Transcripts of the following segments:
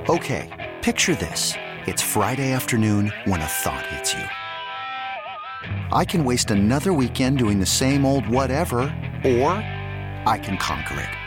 Okay, picture this. It's Friday afternoon when a thought hits you. I can waste another weekend doing the same old whatever, or I can conquer it.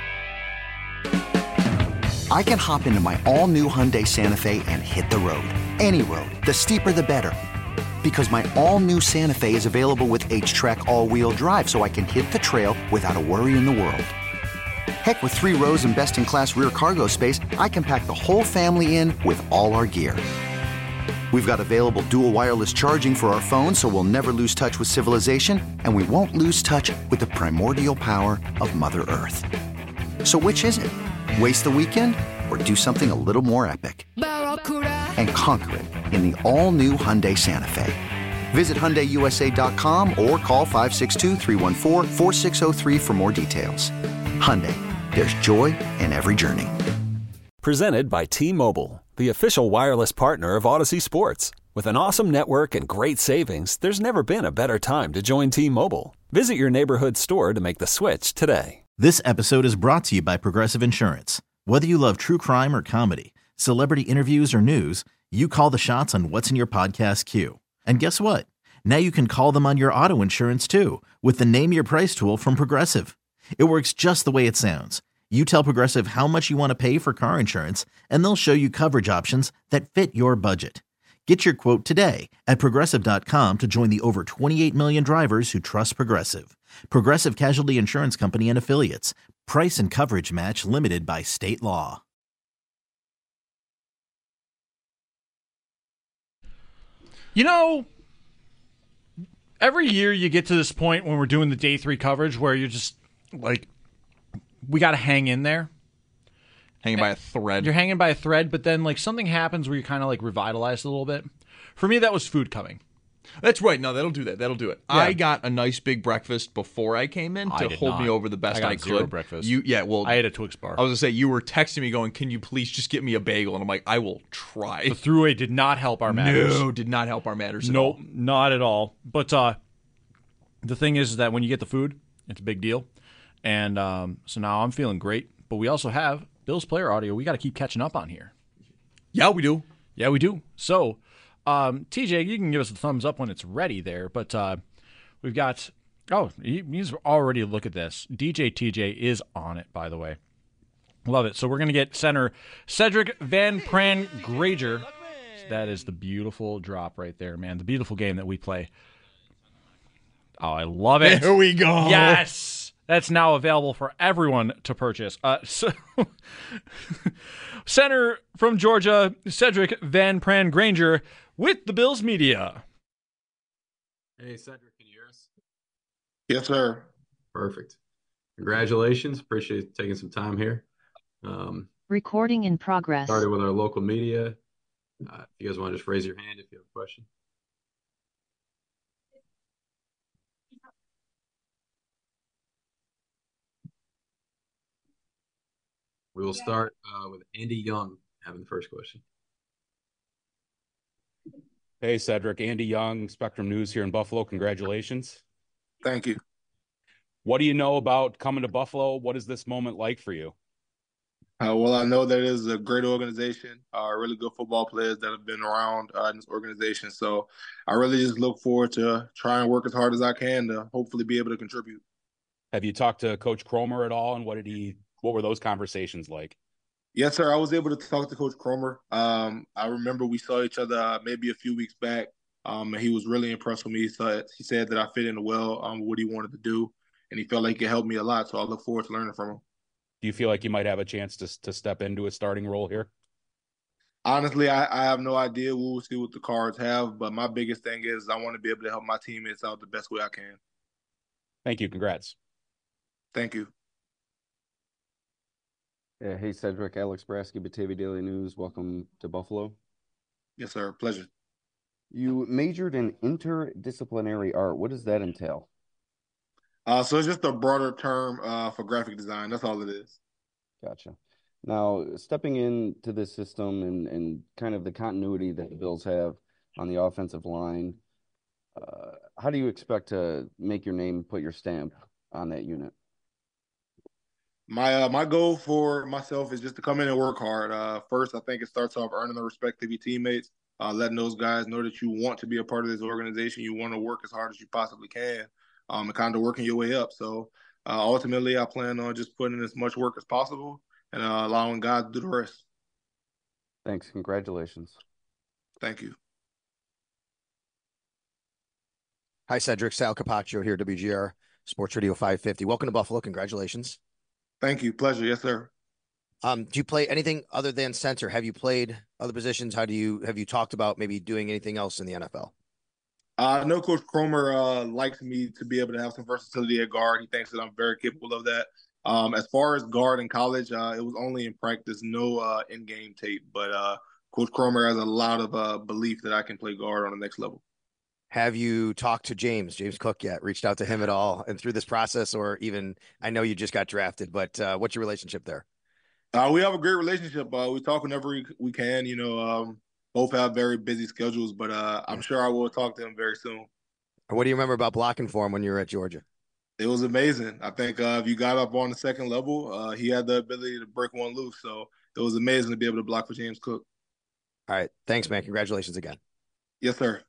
I can hop into my all-new Hyundai Santa Fe and hit the road. Any road. The steeper, the better. Because my all-new Santa Fe is available with H-Track all-wheel drive, so I can hit the trail without a worry in the world. Heck, with 3 rows and best-in-class rear cargo space, I can pack the whole family in with all our gear. We've got available dual wireless charging for our phones, so we'll never lose touch with civilization, and we won't lose touch with the primordial power of Mother Earth. So which is it? Waste the weekend or do something a little more epic? And conquer it in the all-new Hyundai Santa Fe. Visit HyundaiUSA.com or call 562-314-4603 for more details. Hyundai, there's joy in every journey. Presented by T-Mobile, the official wireless partner of Odyssey Sports. With an awesome network and great savings, there's never been a better time to join T-Mobile. Visit your neighborhood store to make the switch today. This episode is brought to you by Progressive Insurance. Whether you love true crime or comedy, celebrity interviews or news, you call the shots on what's in your podcast queue. And guess what? Now you can call them on your auto insurance too with the Name Your Price tool from Progressive. It works just the way it sounds. You tell Progressive how much you want to pay for car insurance, and they'll show you coverage options that fit your budget. Get your quote today at Progressive.com to join the over 28 million drivers who trust Progressive. Progressive Casualty Insurance Company and Affiliates. Price and coverage match limited by state law. You know, every year you get to this point when we're doing the day 3 coverage where you're just like, we got to hang in there. Hanging by a thread. You're hanging by a thread, but then like something happens where you kind of like revitalize a little bit. For me, that was food coming. That's right. No, that'll do that. That'll do it. Yeah. I got a nice big breakfast before I came in to hold me over the best I could. Zero breakfast. I ate a Twix bar. I was going to say, you were texting me going, can you please just get me a bagel? And I'm like, I will try. The throughway did not help our matters. No, did not help our matters at all. Nope, not at all. But the thing is that when you get the food, it's a big deal. And so now I'm feeling great. But we also have Bills player audio we got to keep catching up on here. Yeah, we do. Yeah, we do. So, TJ, you can give us a thumbs up when it's ready there. But we've got, he's already, look at this. DJ TJ is on it, by the way. Love it. So we're going to get center Cedric Van Pran Granger. So that is the beautiful drop right there, man. The beautiful game that we play. Oh, I love it. There we go. Yes. That's now available for everyone to purchase. Center from Georgia, Cedric Van Pran Granger with the Bills Media. Hey, Cedric, can you hear us? Yes, sir. Perfect. Congratulations. Appreciate you taking some time here. Recording in progress. Started with our local media. If you guys want to just raise your hand if you have a question. We will start with Andy Young having the first question. Hey, Cedric. Andy Young, Spectrum News here in Buffalo. Congratulations. Thank you. What do you know about coming to Buffalo? What is this moment like for you? Well, I know that it is a great organization, really good football players that have been around in this organization. So I really just look forward to trying to work as hard as I can to hopefully be able to contribute. Have you talked to Coach Cromer at all, and what were those conversations like? Yes, sir. I was able to talk to Coach Cromer. I remember we saw each other maybe a few weeks back, and he was really impressed with me. So he said that I fit in well with what he wanted to do, and he felt like he could help me a lot. So I look forward to learning from him. Do you feel like you might have a chance to step into a starting role here? Honestly, I have no idea. We'll see what the Cards have, but my biggest thing is I want to be able to help my teammates out the best way I can. Thank you. Congrats. Thank you. Yeah, hey, Cedric. Alex Brasky, Batavia Daily News. Welcome to Buffalo. Yes, sir. Pleasure. You majored in interdisciplinary art. What does that entail? So it's just a broader term for graphic design. That's all it is. Gotcha. Now, stepping into this system and kind of the continuity that the Bills have on the offensive line, how do you expect to make your name, put your stamp on that unit? My goal for myself is just to come in and work hard. First, I think it starts off earning the respect of your teammates, letting those guys know that you want to be a part of this organization. You want to work as hard as you possibly can, and kind of working your way up. So ultimately, I plan on just putting in as much work as possible and allowing God to do the rest. Thanks. Congratulations. Thank you. Hi, Cedric. Sal Capaccio here, WGR Sports Radio 550. Welcome to Buffalo. Congratulations. Thank you. Pleasure. Yes, sir. Do you play anything other than center? Have you played other positions? Have you talked about maybe doing anything else in the NFL? I know Coach Cromer likes me to be able to have some versatility at guard. He thinks that I'm very capable of that. As far as guard in college, it was only in practice, no in-game tape. But Coach Cromer has a lot of belief that I can play guard on the next level. Have you talked to James Cook yet? Reached out to him at all and through this process, or even, I know you just got drafted, but what's your relationship there? We have a great relationship. We talk whenever we can. Both have very busy schedules, but I'm sure I will talk to him very soon. What do you remember about blocking for him when you were at Georgia? It was amazing. I think if you got up on the second level, he had the ability to break one loose. So it was amazing to be able to block for James Cook. All right. Thanks, man. Congratulations again. Yes, sir.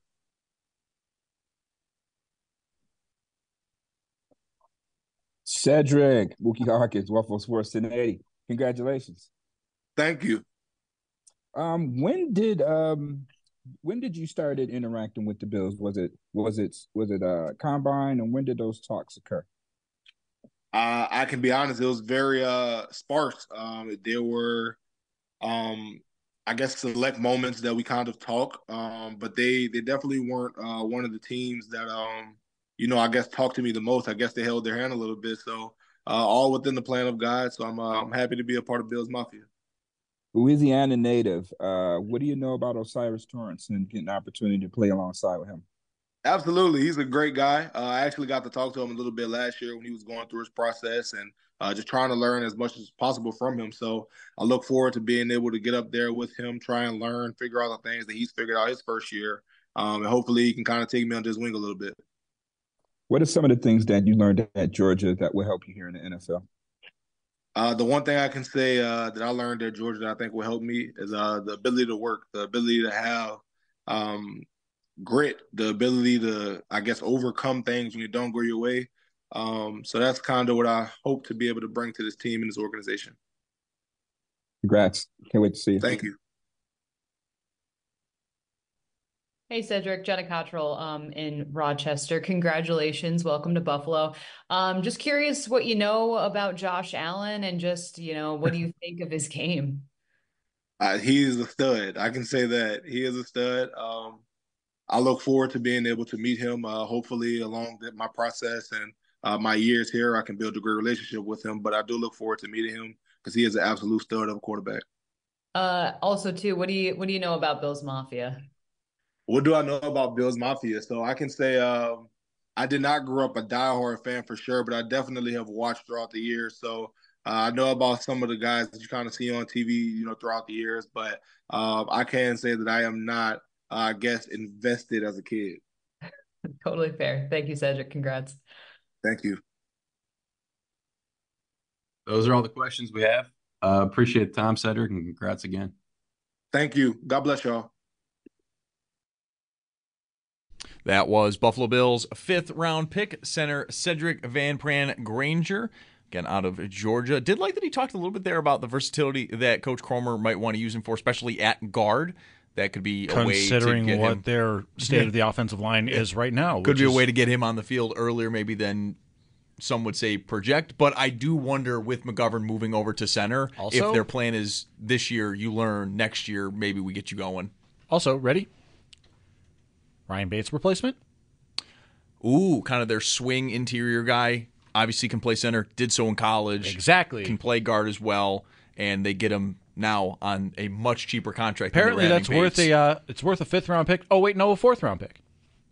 Cedric, Mookie Hawkins, Buffalo Sports 1080. Congratulations. Thank you. When did you started interacting with the Bills? Was it combine, and when did those talks occur? I can be honest, it was very sparse. There were I guess select moments that we kind of talk, but they definitely weren't one of the teams that I guess talked to me the most. I guess they held their hand a little bit. So all within the plan of God. So I'm happy to be a part of Bills Mafia. Louisiana native. What do you know about O'Cyrus Torrence and getting an opportunity to play alongside with him? Absolutely. He's a great guy. I actually got to talk to him a little bit last year when he was going through his process and just trying to learn as much as possible from him. So I look forward to being able to get up there with him, try and learn, figure out the things that he's figured out his first year. And hopefully he can kind of take me under his wing a little bit. What are some of the things that you learned at Georgia that will help you here in the NFL? The one thing I can say that I learned at Georgia that I think will help me is the ability to work, the ability to have grit, the ability to, I guess, overcome things when you don't go your way. So that's kind of what I hope to be able to bring to this team and this organization. Congrats. Can't wait to see you. Thank you. Hey, Cedric, Jenna Cottrell in Rochester. Congratulations. Welcome to Buffalo. Just curious what you know about Josh Allen and just, what do you think of his game? He is a stud. I can say that. He is a stud. I look forward to being able to meet him. Hopefully along my process and my years here, I can build a great relationship with him. But I do look forward to meeting him because he is an absolute stud of a quarterback. Also, too, what do you know about Bills Mafia? What do I know about Bills Mafia? So I can say I did not grow up a diehard fan for sure, but I definitely have watched throughout the years. So I know about some of the guys that you kind of see on TV, throughout the years. But I can say that I am not, I guess, invested as a kid. Totally fair. Thank you, Cedric. Congrats. Thank you. Those are all the questions we have. Appreciate the time, Cedric, and congrats again. Thank you. God bless y'all. That was Buffalo Bills 5th round pick, center Cedric Van Pran Granger, again out of Georgia. Did like that he talked a little bit there about the versatility that Coach Cromer might want to use him for, especially at guard. That could be a way to get him. Considering what their state of the offensive line is right now. Could be a way to get him on the field earlier maybe than some would say project. But I do wonder with McGovern moving over to center, also, if their plan is this year you learn, next year maybe we get you going. Also, ready? Ryan Bates replacement? Ooh, kind of their swing interior guy. Obviously can play center, did so in college. Exactly. Can play guard as well, and they get him now on a much cheaper contract. Apparently that's worth it's worth a 5th round pick. Oh, wait, no, a 4th round pick.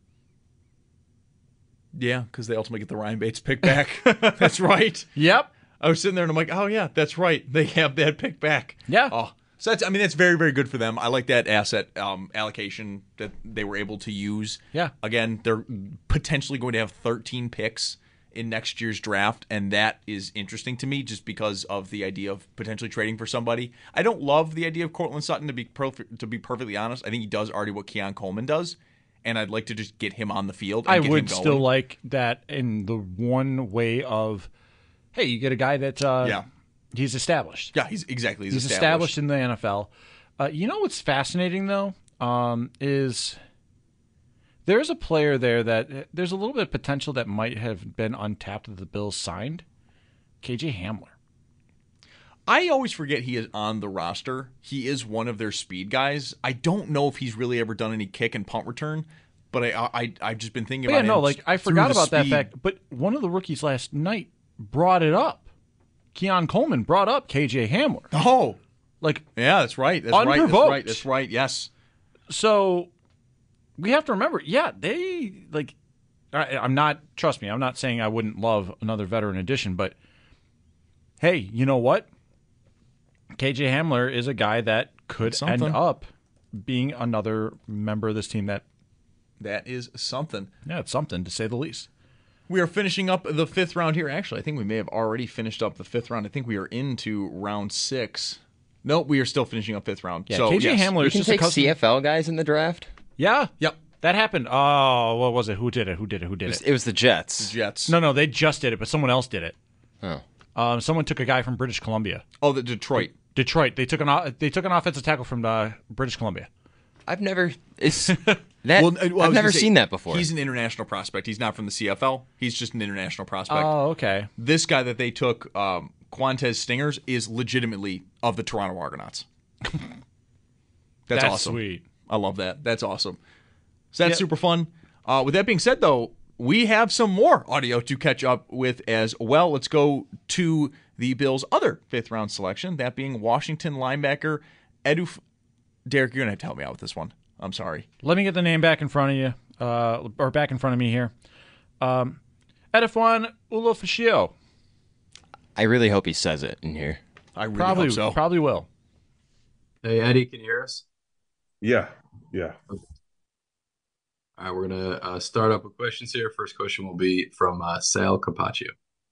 Yeah, because they ultimately get the Ryan Bates pick back. That's right. Yep. I was sitting there and I'm like, oh, yeah, that's right. They have that pick back. Yeah. Oh, so that's very, very good for them. I like that asset allocation that they were able to use. Yeah. Again, they're potentially going to have 13 picks in next year's draft, and that is interesting to me just because of the idea of potentially trading for somebody. I don't love the idea of Cortland Sutton, to be perfectly honest. I think he does already what Keon Coleman does, and I'd like to just get him on the field and I get would him going. still like that in the one way of, hey, you get a guy that he's established. Yeah, he's established in the NFL. You know what's fascinating, though, is there's a player there that there's a little bit of potential that might have been untapped that the Bills signed. KJ Hamler. I always forget he is on the roster. He is one of their speed guys. I don't know if he's really ever done any kick and punt return, but I've just been thinking about him. I forgot about that fact. But one of the rookies last night brought it up. Keon Coleman brought up KJ Hamler. Oh, yeah, that's right. Unprovoked. That's right. Yes. So we have to remember, they I'm not saying I wouldn't love another veteran addition, but hey, you know what? KJ Hamler is a guy that could end up being another member of this team that is something. Yeah, it's something to say the least. We are finishing up the 5th round here. Actually, I think we may have already finished up the 5th round. I think we are into round 6. No, we are still finishing up 5th round. Yeah, so, KJ Hamler is just take CFL guys in the draft. Yeah. Yep. That happened. Oh, what was it? Who did it? It was the Jets. No, they just did it, but someone else did it. Oh. Someone took a guy from British Columbia. Oh, the Detroit. They took an offensive tackle from British Columbia. I've never I've never seen that before. He's an international prospect. He's not from the CFL. He's just an international prospect. Oh, okay. This guy that they took, Quantez Stingers, is legitimately of the Toronto Argonauts. That's awesome. Sweet. I love that. That's awesome. So that's super fun. With that being said, though, we have some more audio to catch up with as well. Let's go to the Bills' other 5th round selection, that being Washington linebacker Derek, you're going to have to help me out with this one. I'm sorry. Let me get the name back in front of you, or back in front of me here. Edifwan Ulofashio. I really hope he says it in here. I really hope so. Probably will. Hey, Eddie, can you hear us? Yeah. Okay. All right, we're going to start up with questions here. First question will be from Sal Capaccio.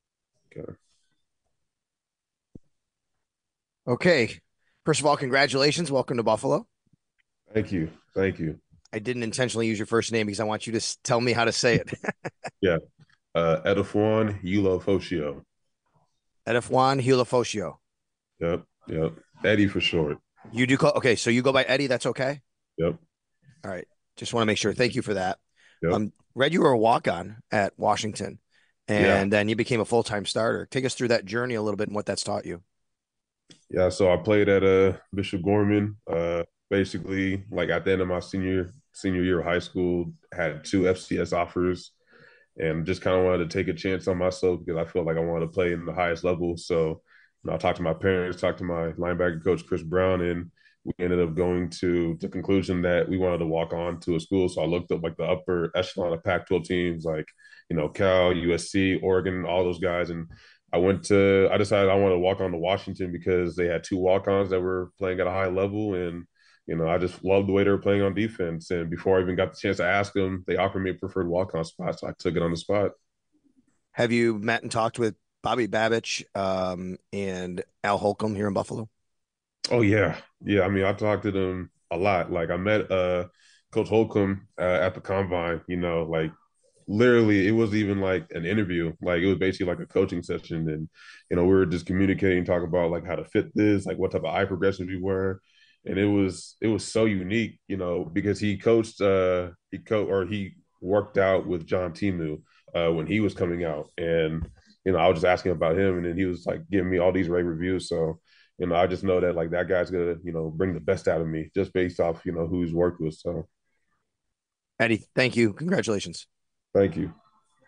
Okay. First of all, congratulations. Welcome to Buffalo. Thank you. I didn't intentionally use your first name because I want you to tell me how to say it. Yeah. Edifwan Ulofashio. Edifwan Ulofashio. Yep. Eddie for short. You do okay, so you go by Eddie, that's okay? Yep. All right. Just want to make sure. Thank you for that. Yep. Read you were a walk-on at Washington, and then you became a full-time starter. Take us through that journey a little bit and what that's taught you. Yeah, so I played at Bishop Gorman. Basically, like at the end of my senior year of high school, had 2 FCS offers, and just kind of wanted to take a chance on myself because I felt like I wanted to play in the highest level. So I talked to my parents, talked to my linebacker coach, Chris Brown, and we ended up going to the conclusion that we wanted to walk on to a school. So I looked up like the upper echelon of Pac-12 teams, like, Cal, USC, Oregon, all those guys. And I decided I wanted to walk on to Washington because they had 2 walk-ons that were playing at a high level. And, I just loved the way they were playing on defense. And before I even got the chance to ask them, they offered me a preferred walk-on spot. So I took it on the spot. Have you met and talked with Bobby Babich and Al Holcomb here in Buffalo? Oh, yeah. Yeah, I mean, I talked to them a lot. Like, I met Coach Holcomb at the Combine, literally, it wasn't even like an interview. Like, it was basically like a coaching session. And, we were just communicating, talking about, like, how to fit this, like, what type of eye progressions we were. And it was so unique, because he worked out with John Timu when he was coming out. And, I was just asking about him, and then he was, like, giving me all these rave reviews. So, I just know that, like, that guy's going to, bring the best out of me just based off, who he's worked with. So, Eddie, thank you. Congratulations. Thank you.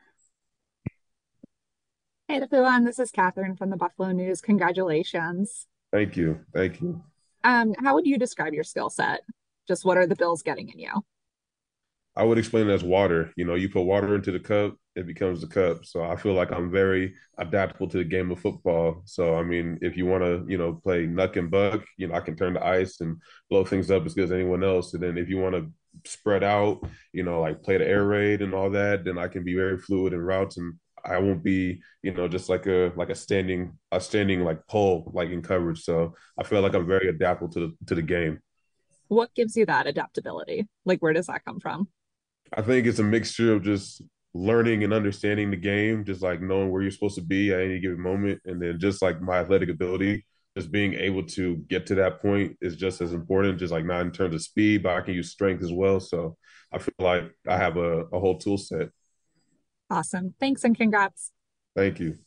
Hey, everyone. This is Catherine from the Buffalo News. Congratulations. Thank you. How would you describe your skill set? Just what are the Bills getting in you? I would explain it as water. You put water into the cup, it becomes the cup. So I feel like I'm very adaptable to the game of football. So, I mean, if you want to, play knuck and buck, I can turn the ice and blow things up as good as anyone else. And then if you want to spread out, like play the air raid and all that, then I can be very fluid in routes. And I won't be, just like a standing like pole like in coverage. So I feel like I'm very adaptable to the game. What gives you that adaptability? Like, where does that come from? I think it's a mixture of just learning and understanding the game, just like knowing where you're supposed to be at any given moment, and then just like my athletic ability, just being able to get to that point is just as important. Just like not in terms of speed, but I can use strength as well. So I feel like I have a whole tool set. Awesome. Thanks and congrats. Thank you.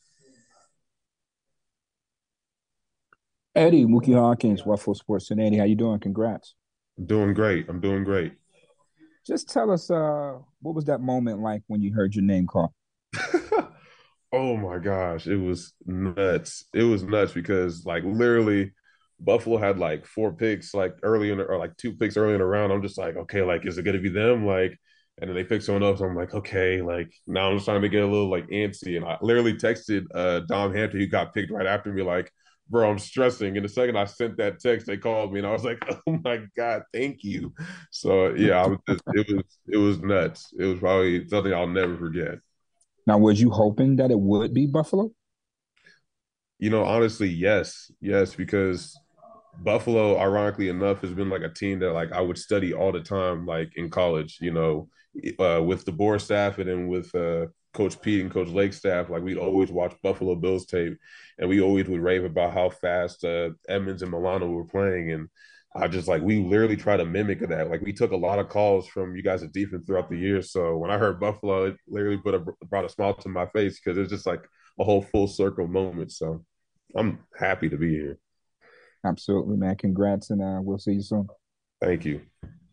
Eddie, Mookie Hawkins, Waffle Sports Cincinnati. How you doing? Congrats. I'm doing great. I'm doing great. Just tell us, what was that moment like when you heard your name called? Oh my gosh, it was nuts. It was nuts because like literally Buffalo had like four picks like early in the, or like two picks early in the round. I'm just like, okay, like is it gonna be them? Like, and then they pick someone else. I'm like, okay, like now I'm just trying to get a little like antsy. And I literally texted Dom Hampton, who got picked right after me, like, bro, I'm stressing. And the second I sent that text, they called me and I was like, oh my God, thank you. So yeah, it was nuts. It was probably something I'll never forget. Now, was you hoping that it would be Buffalo? Honestly, yes, because Buffalo, ironically enough, has been like a team that like I would study all the time, like in college. With the Boer staff and then with Coach Pete and Coach Lake staff, like we'd always watch Buffalo Bills tape, and we always would rave about how fast Edmonds and Milano were playing, and I just like we literally try to mimic that. Like we took a lot of calls from you guys at defense throughout the year. So when I heard Buffalo, it literally brought a smile to my face because it's just like a whole full circle moment. So I'm happy to be here. Absolutely, man. Congrats, and we'll see you soon. Thank you.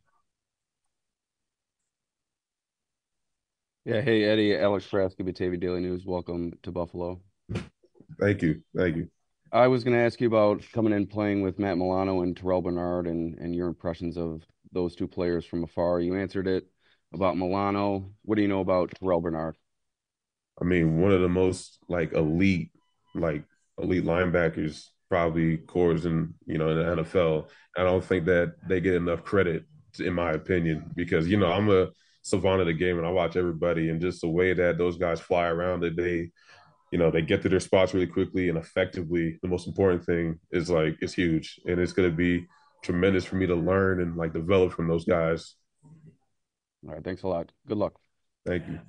Yeah, hey Eddie, Alex Frasky, Batavia Daily News. Welcome to Buffalo. Thank you. I was going to ask you about coming in playing with Matt Milano and Terrell Bernard and your impressions of those two players from afar. You answered it about Milano. What do you know about Terrell Bernard? I mean, one of the most like elite linebackers, probably cores in the NFL. I don't think that they get enough credit, in my opinion, because I'm a savant of the game and I watch everybody, and just the way that those guys fly around, that they get to their spots really quickly and effectively. The most important thing is like it's huge, and it's going to be tremendous for me to learn and like develop from those guys. All right, thanks a lot. Good luck. Thank you.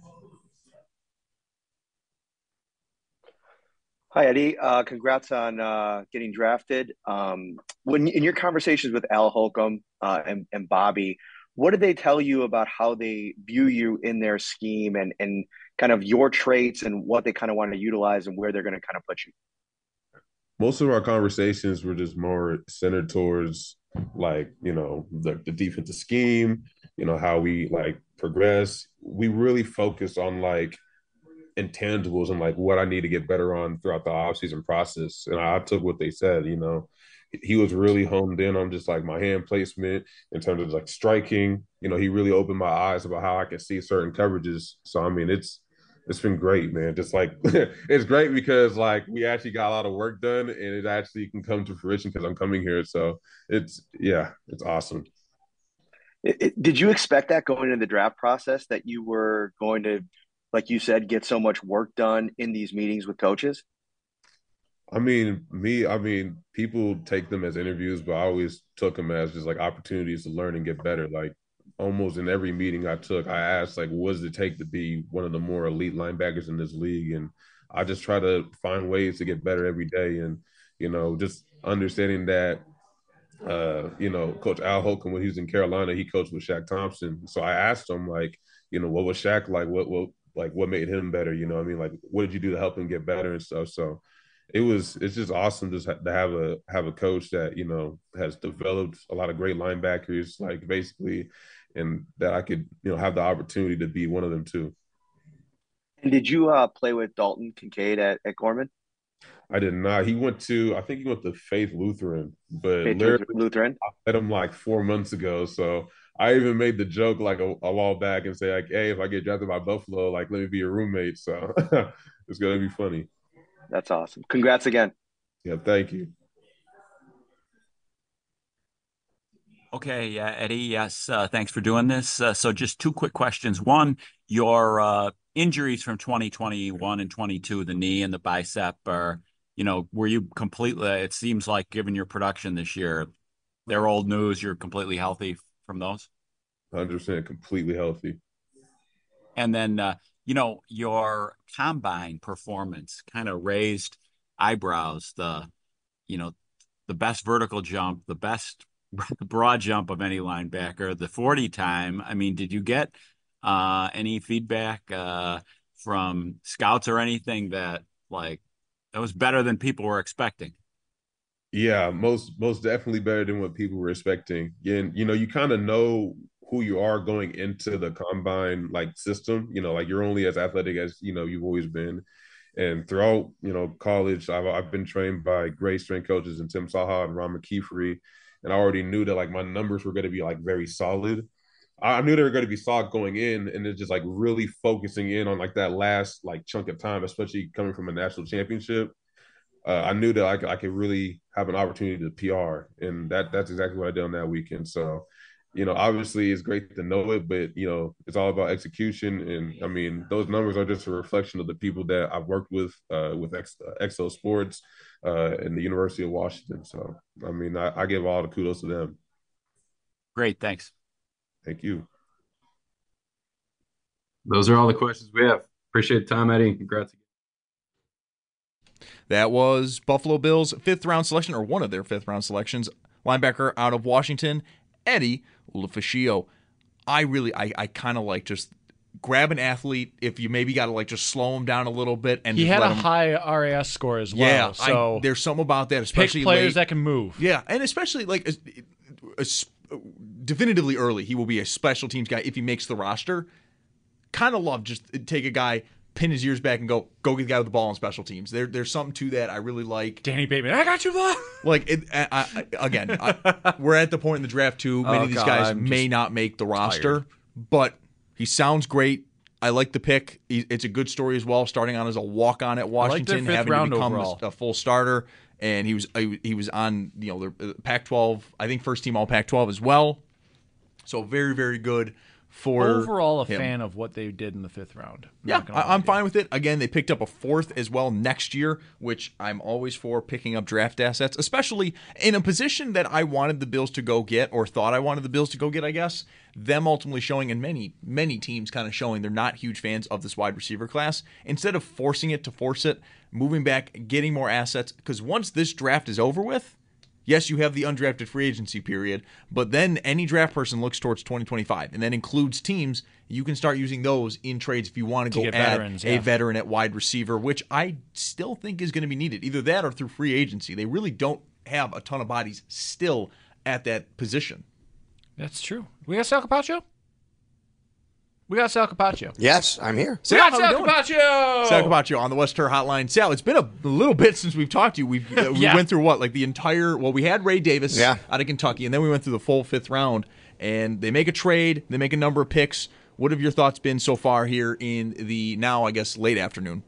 Hi, Eddie. Congrats on getting drafted. When in your conversations with Al Holcomb and Bobby, what did they tell you about how they view you in their scheme and kind of your traits and what they kind of want to utilize and where they're going to kind of put you? Most of our conversations were just more centered towards like, the defensive scheme, how we like progress. We really focus on like intangibles and like what I need to get better on throughout the offseason process. And I took what they said, he was really honed in on just like my hand placement in terms of like striking. He really opened my eyes about how I can see certain coverages. So I mean, it's been great, man. Just like it's great because like we actually got a lot of work done and it actually can come to fruition because I'm coming here. So it's awesome. Did you expect that going into the draft process that you were going to, like you said, get so much work done in these meetings with coaches? I mean, people take them as interviews, but I always took them as just like opportunities to learn and get better. Like almost in every meeting I took, I asked like, what does it take to be one of the more elite linebackers in this league? And I just try to find ways to get better every day. And, just understanding that, Coach Al Holcomb, when he was in Carolina, he coached with Shaq Thompson. So I asked him like, what was Shaq like? What made him better? I mean, like, what did you do to help him get better and stuff? So it's just awesome just to have a coach that has developed a lot of great linebackers, like basically, and that I could have the opportunity to be one of them too. And did you play with Dalton Kincaid at Gorman? I did not. I think he went to Faith Lutheran, but Lutheran. I met him like 4 months ago. So I even made the joke like a while back and say like, hey, if I get drafted by Buffalo, like let me be your roommate. So it's gonna be funny. That's awesome. Congrats again. Yeah, thank you. Okay, Eddie, yes, thanks for doing this. So just two quick questions. One, your injuries from 2021 and 22, the knee and the bicep, are, were you completely, it seems like given your production this year, they're old news, you're completely healthy from those? 100% completely healthy. And then, your combine performance kind of raised eyebrows, the best vertical jump, the best broad jump of any linebacker, the 40 time. I mean, did you get any feedback from scouts or anything that was better than people were expecting? Yeah, most definitely better than what people were expecting. And you kind of know who you are going into the combine system. You're only as athletic as you've always been. And throughout college, I've been trained by great strength coaches and Tim Saha and Ron McKeefery, and I already knew that my numbers were going to be very solid. I knew they were going to be solid going in, and it's just really focusing in on that last chunk of time, especially coming from a national championship. I knew that I could really have an opportunity to PR, and that's exactly what I did on that weekend. So, obviously it's great to know it, but it's all about execution. And I mean, those numbers are just a reflection of the people that I've worked with Exo Sports and the University of Washington. So, I mean, I give all the kudos to them. Great, thanks. Thank you. Those are all the questions we have. Appreciate the time, Eddie. Congrats. That was Buffalo Bills' 5th round selection, or one of their 5th round selections, linebacker out of Washington, Eddie Ulofoshio. I kind of just grab an athlete if you maybe got to just slow him down a little bit, and he had a him... high RAS score as well. Yeah, so there's something about that, especially pick players late. that can move. Yeah, and especially definitively early, he will be a special teams guy if he makes the roster. Kind of love just take a guy, pin his ears back, and go get the guy with the ball on special teams. There's something to that I really like. Danny Bateman, I got you, ball. We're at the point in the draft too. Many of these guys may not make the roster, but he sounds great. I like the pick. It's a good story as well. Starting on as a walk-on at Washington, having to become a full starter, and he was on the Pac-12. I think first team All Pac-12 as well. So very, very good. Overall, fan of what they did in the 5th round. I'm fine with it. Again, they picked up a 4th as well next year, which I'm always for picking up draft assets, especially in a position that I wanted the Bills to go get, or thought I wanted the Bills to go get, I guess. Them ultimately showing, and many teams kind of showing they're not huge fans of this wide receiver class. Instead of forcing it to force it, moving back, getting more assets, because once this draft is over with, yes, you have the undrafted free agency period, but then any draft person looks towards 2025, and that includes teams. You can start using those in trades if you want to go add a veteran at wide receiver, which I still think is going to be needed. Either that or through free agency. They really don't have a ton of bodies still at that position. That's true. We got Sal Capaccio? We got Sal Capaccio. Yes, I'm here. We got Sal Capaccio! Sal Capaccio on the West Terre Hotline. Sal, it's been a little bit since we've talked to you. We went through the entire, we had Ray Davis out of Kentucky, and then we went through the full 5th round, and they make a trade, they make a number of picks. What have your thoughts been so far here in the now, I guess, late afternoon?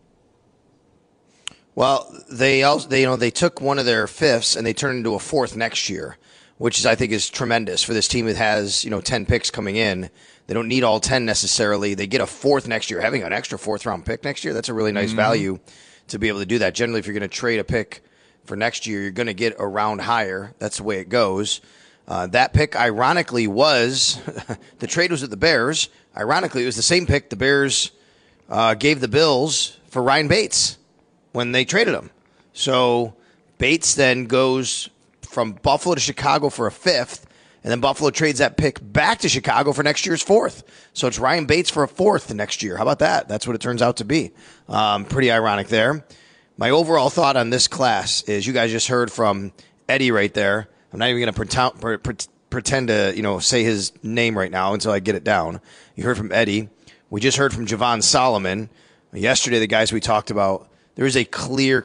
Well, they took one of their 5ths and they turned into a 4th next year, which I think is tremendous for this team that has 10 picks coming in. They don't need all 10 necessarily. They get a 4th next year. Having an extra 4th round pick next year, that's a really nice value to be able to do that. Generally, if you're going to trade a pick for next year, you're going to get a round higher. That's the way it goes. That pick, ironically, was the trade was with the Bears. Ironically, it was the same pick the Bears gave the Bills for Ryan Bates when they traded him. So Bates then goes from Buffalo to Chicago for a 5th. And then Buffalo trades that pick back to Chicago for next year's 4th. So it's Ryan Bates for a 4th next year. How about that? That's what it turns out to be. Pretty ironic there. My overall thought on this class is you guys just heard from Eddie right there. I'm not even going to pretend to say his name right now until I get it down. You heard from Eddie. We just heard from Javon Solomon. Yesterday, the guys we talked about, there is a clear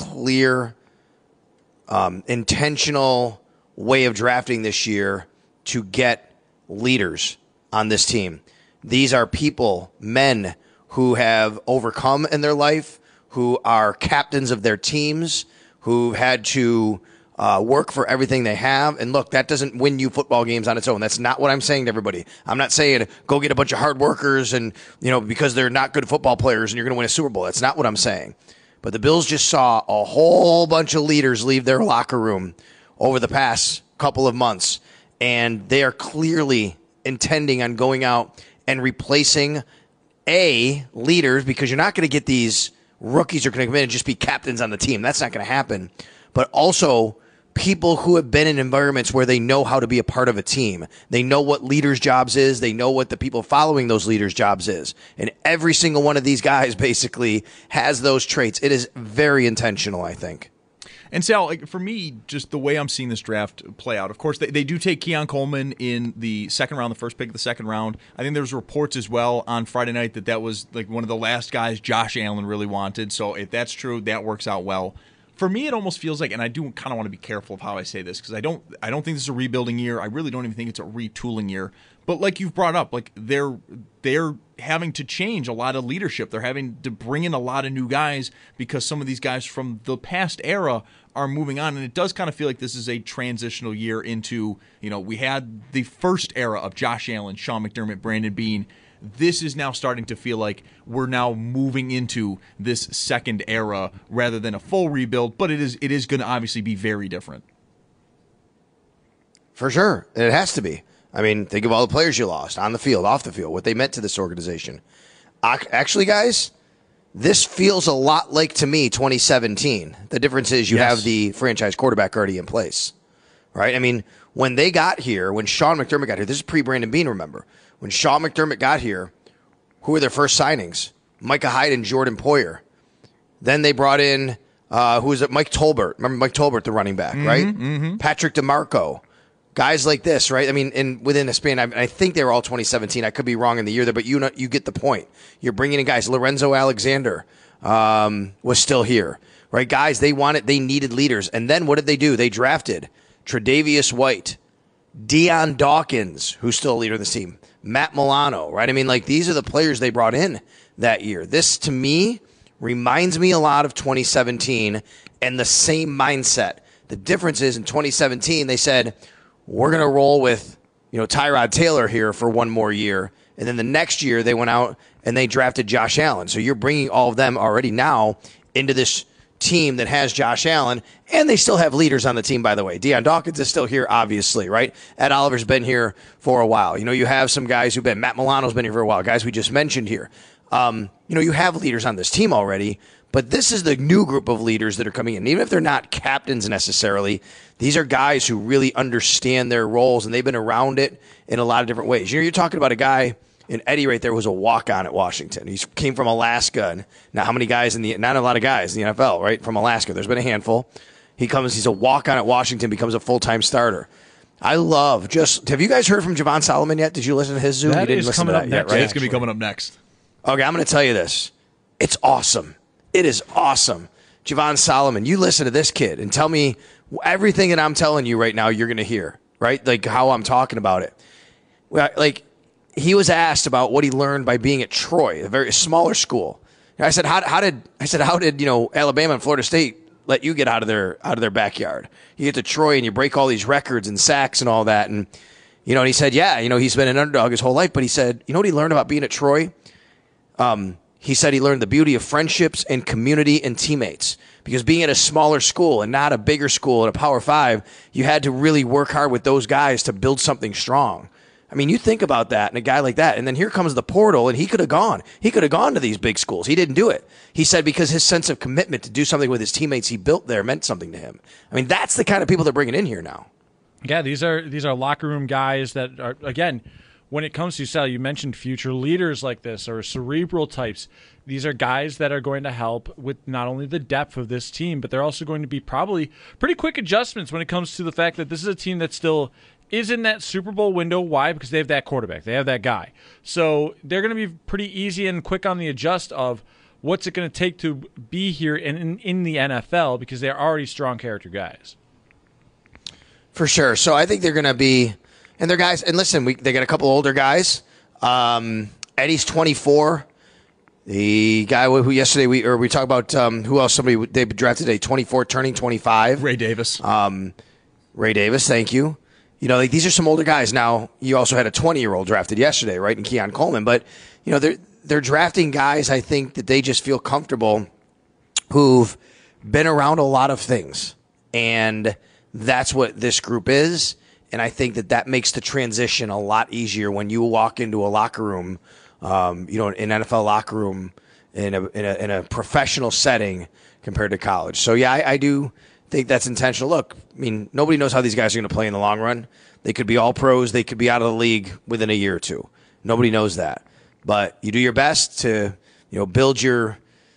intentional way of drafting this year to get leaders on this team. These are people, men who have overcome in their life, who are captains of their teams, who had to work for everything they have. And look, that doesn't win you football games on its own. That's not what I'm saying to everybody. I'm not saying go get a bunch of hard workers and, because they're not good football players and you're going to win a Super Bowl. That's not what I'm saying. But the Bills just saw a whole bunch of leaders leave their locker room over the past couple of months. And they are clearly intending on going out and replacing leaders, because you're not going to get these rookies who are going to come in and just be captains on the team. That's not going to happen. But also people who have been in environments where they know how to be a part of a team. They know what leaders' jobs is. They know what the people following those leaders' jobs is. And every single one of these guys basically has those traits. It is very intentional, I think. And Sal, for me, just the way I'm seeing this draft play out, of course, they do take Keon Coleman in the second round, the first pick of the second round. I think there was reports as well on Friday night that was like one of the last guys Josh Allen really wanted. So if that's true, that works out well. For me, it almost feels like, and I do kind of want to be careful of how I say this, because I don't think this is a rebuilding year. I really don't even think it's a retooling year. But like you've brought up, like they're having to change a lot of leadership. They're having to bring in a lot of new guys because some of these guys from the past era are moving on. And it does kind of feel like this is a transitional year into, we had the first era of Josh Allen, Sean McDermott, Brandon Beane. This is now starting to feel like we're now moving into this second era rather than a full rebuild, but it is going to obviously be very different. For sure. And it has to be. I mean, think of all the players you lost on the field, off the field, what they meant to this organization. Actually, guys, this feels a lot like, to me, 2017. The difference is you have the franchise quarterback already in place, right? I mean, when they got here, when Sean McDermott got here, this is pre-Brandon Beane, remember. When Sean McDermott got here, who were their first signings? Micah Hyde and Jordan Poyer. Then they brought in, who was it? Mike Tolbert. Remember Mike Tolbert, the running back, right? Mm-hmm. Patrick DeMarco. Guys like this, right? I mean, and within a span, I think they were all 2017. I could be wrong in the year there, but you get the point. You're bringing in guys. Lorenzo Alexander was still here, right? Guys, they needed leaders. And then what did they do? They drafted Tre'Davious White, Deion Dawkins, who's still a leader of this team, Matt Milano, right? I mean, like, these are the players they brought in that year. This, to me, reminds me a lot of 2017 and the same mindset. The difference is in 2017, they said, we're going to roll with, Tyrod Taylor here for one more year. And then the next year they went out and they drafted Josh Allen. So you're bringing all of them already now into this team that has Josh Allen, and they still have leaders on the team, by the way. Deion Dawkins is still here, obviously, right? Ed Oliver's been here for a while. You have some guys who've been, Matt Milano's been here for a while, guys we just mentioned here. You have leaders on this team already, but this is the new group of leaders that are coming in. Even if they're not captains necessarily, these are guys who really understand their roles, and they've been around it in a lot of different ways. You're talking about a guy, and Eddie right there was a walk-on at Washington. He came from Alaska. And now how many guys not a lot of guys in the NFL, right, from Alaska. There's been a handful. He's a walk-on at Washington, becomes a full-time starter. Have you guys heard from Javon Solomon yet? Did you listen to his Zoom? That you didn't is listen coming to up that next. yet, right? It's going to be coming up next. Okay, I'm going to tell you this. It's awesome. It is awesome. Javon Solomon, you listen to this kid and tell me everything that I'm telling you right now you're going to hear, right? Like how I'm talking about it. Like, he was asked about what he learned by being at Troy, a very smaller school. And I said, how did Alabama and Florida State let you get out of their backyard? You get to Troy and you break all these records and sacks and all that. And and he said, he's been an underdog his whole life. But he said, what he learned about being at Troy? He said he learned the beauty of friendships and community and teammates. Because being at a smaller school and not a bigger school at a Power 5, you had to really work hard with those guys to build something strong. I mean, you think about that and a guy like that, and then here comes the portal, and he could have gone. He could have gone to these big schools. He didn't do it. He said because his sense of commitment to do something with his teammates he built there meant something to him. I mean, that's the kind of people they're bringing in here now. Yeah, these are locker room guys that are, again, when it comes to, Sal, you mentioned future leaders like this or cerebral types. These are guys that are going to help with not only the depth of this team, but they're also going to be probably pretty quick adjustments when it comes to the fact that this is a team that still is in that Super Bowl window. Why? Because they have that quarterback. They have that guy. So they're going to be pretty easy and quick on the adjust of what's it going to take to be here in the NFL, because they're already strong character guys. For sure. So I think they're going to be, and they're guys, and listen, they got a couple older guys. Eddie's 24. The guy who yesterday we talked about who else? Somebody they drafted a 24 turning 25. Ray Davis. Ray Davis, thank you. You know, like, these are some older guys. Now, you also had a 20-year-old drafted yesterday, right, in Keon Coleman. But, you know, they're drafting guys, I think, that they just feel comfortable who've been around a lot of things. And that's what this group is. And I think that makes the transition a lot easier when you walk into a locker room, you know, an NFL locker room in a professional setting compared to college. So, yeah, I do think that's intentional. Look, I mean, nobody knows how these guys are going to play in the long run. They could be all pros. They could be out of the league within a year or two. Nobody knows that. But you do your best to, you know, build your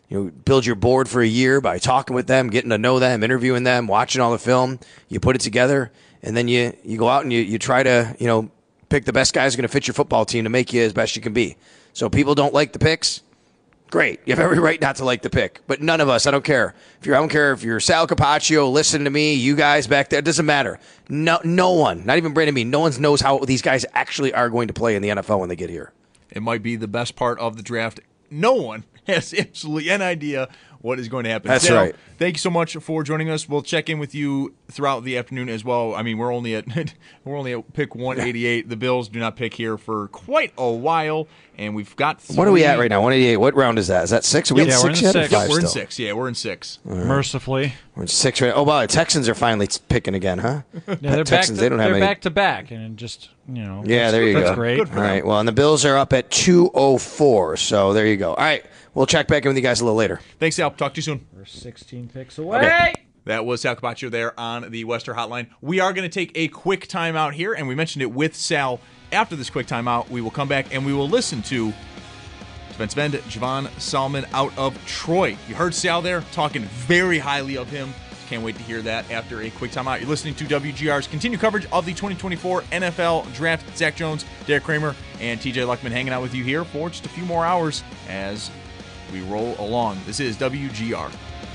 board for a year by talking with them, getting to know them, interviewing them, watching all the film. You put it together, and then you go out and you try to, you know, pick the best guys who are going to fit your football team to make you as best you can be. So people don't like the picks. Great. You have every right not to like the pick. But none of us, I don't care. I don't care if you're Sal Capaccio, listen to me, you guys back there, it doesn't matter. No one, not even Brandon Beane, no one knows how these guys actually are going to play in the NFL when they get here. It might be the best part of the draft. No one has absolutely any idea what is going to happen. That's Sal, right. Thank you so much for joining us. We'll check in with you throughout the afternoon as well. I mean, we're only at pick 188. The Bills do not pick here for quite a while, and we've got What are we at right now? 188. What round is that? Is that 6? Are we in 6 yet? Yep, we're in 6. Yeah, we're in 6. Mercifully. We're in 6 right now. Oh, wow, the Texans are finally picking again, huh? Yeah, they're Texans, back to, they don't have they're any. back to back, and just, you know. Yeah, there you go. That's great. All right, well, and the Bills are up at 204, so there you go. All right, we'll check back in with you guys a little later. Thanks, Al. Talk to you soon. We're 16 picks away. Okay. That was Sal Capaccio there on the Wester Hotline. We are going to take a quick timeout here, and we mentioned it with Sal. After this quick timeout, we will come back and we will listen to defensive end Javon Solomon out of Troy. You heard Sal there talking very highly of him. Can't wait to hear that after a quick timeout. You're listening to WGR's continued coverage of the 2024 NFL Draft. Zach Jones, Derek Kramer, and TJ Luckman hanging out with you here for just a few more hours as we roll along. This is WGR.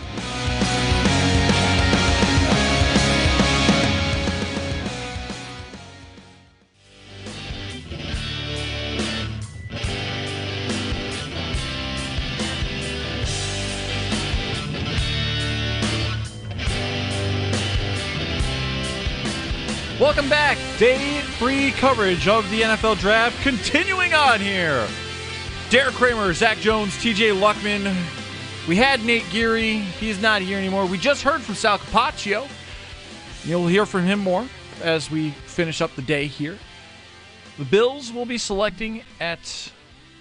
Welcome back. Day 3 coverage of the NFL Draft. Continuing on here. Derek Kramer, Zach Jones, TJ Luckman. We had Nate Geary. He's not here anymore. We just heard from Sal Capaccio. You'll hear from him more as we finish up the day here. The Bills will be selecting at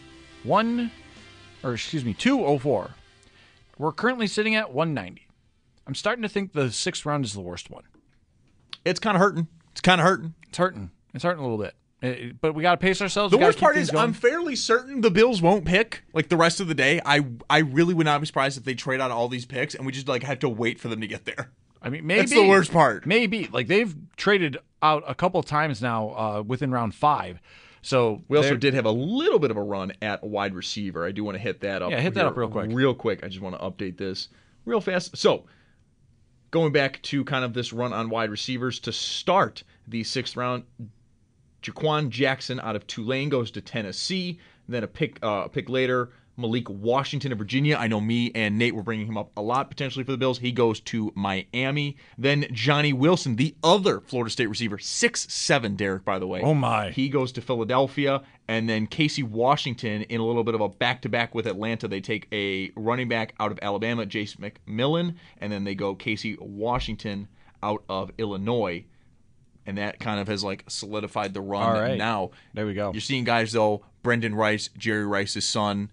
204. We're currently sitting at 190. I'm starting to think the 6th round is the worst one. It's kind of hurting. It's hurting a little bit. But we got to pace ourselves. The worst part is I'm fairly certain the Bills won't pick like the rest of the day. I really would not be surprised if they trade out all these picks and we just like have to wait for them to get there. I mean, maybe. That's the worst part. Maybe. Like they've traded out a couple of times now within round 5. So we also did have a little bit of a run at a wide receiver. I do want to hit that up. Yeah, hit that up real quick. Real quick. I just want to update this real fast. So going back to kind of this run on wide receivers to start the 6th round, Jaquan Jackson out of Tulane goes to Tennessee. Then a pick later, Malik Washington of Virginia. I know me and Nate were bringing him up a lot potentially for the Bills. He goes to Miami. Then Johnny Wilson, the other Florida State receiver, 6'7", Derek, by the way. Oh, my. He goes to Philadelphia. And then Casey Washington in a little bit of a back-to-back with Atlanta. They take a running back out of Alabama, Jace McMillan. And then they go Casey Washington out of Illinois. And that kind of has like solidified the run. All right. Now, there we go. You're seeing guys, though, Brendan Rice, Jerry Rice's son.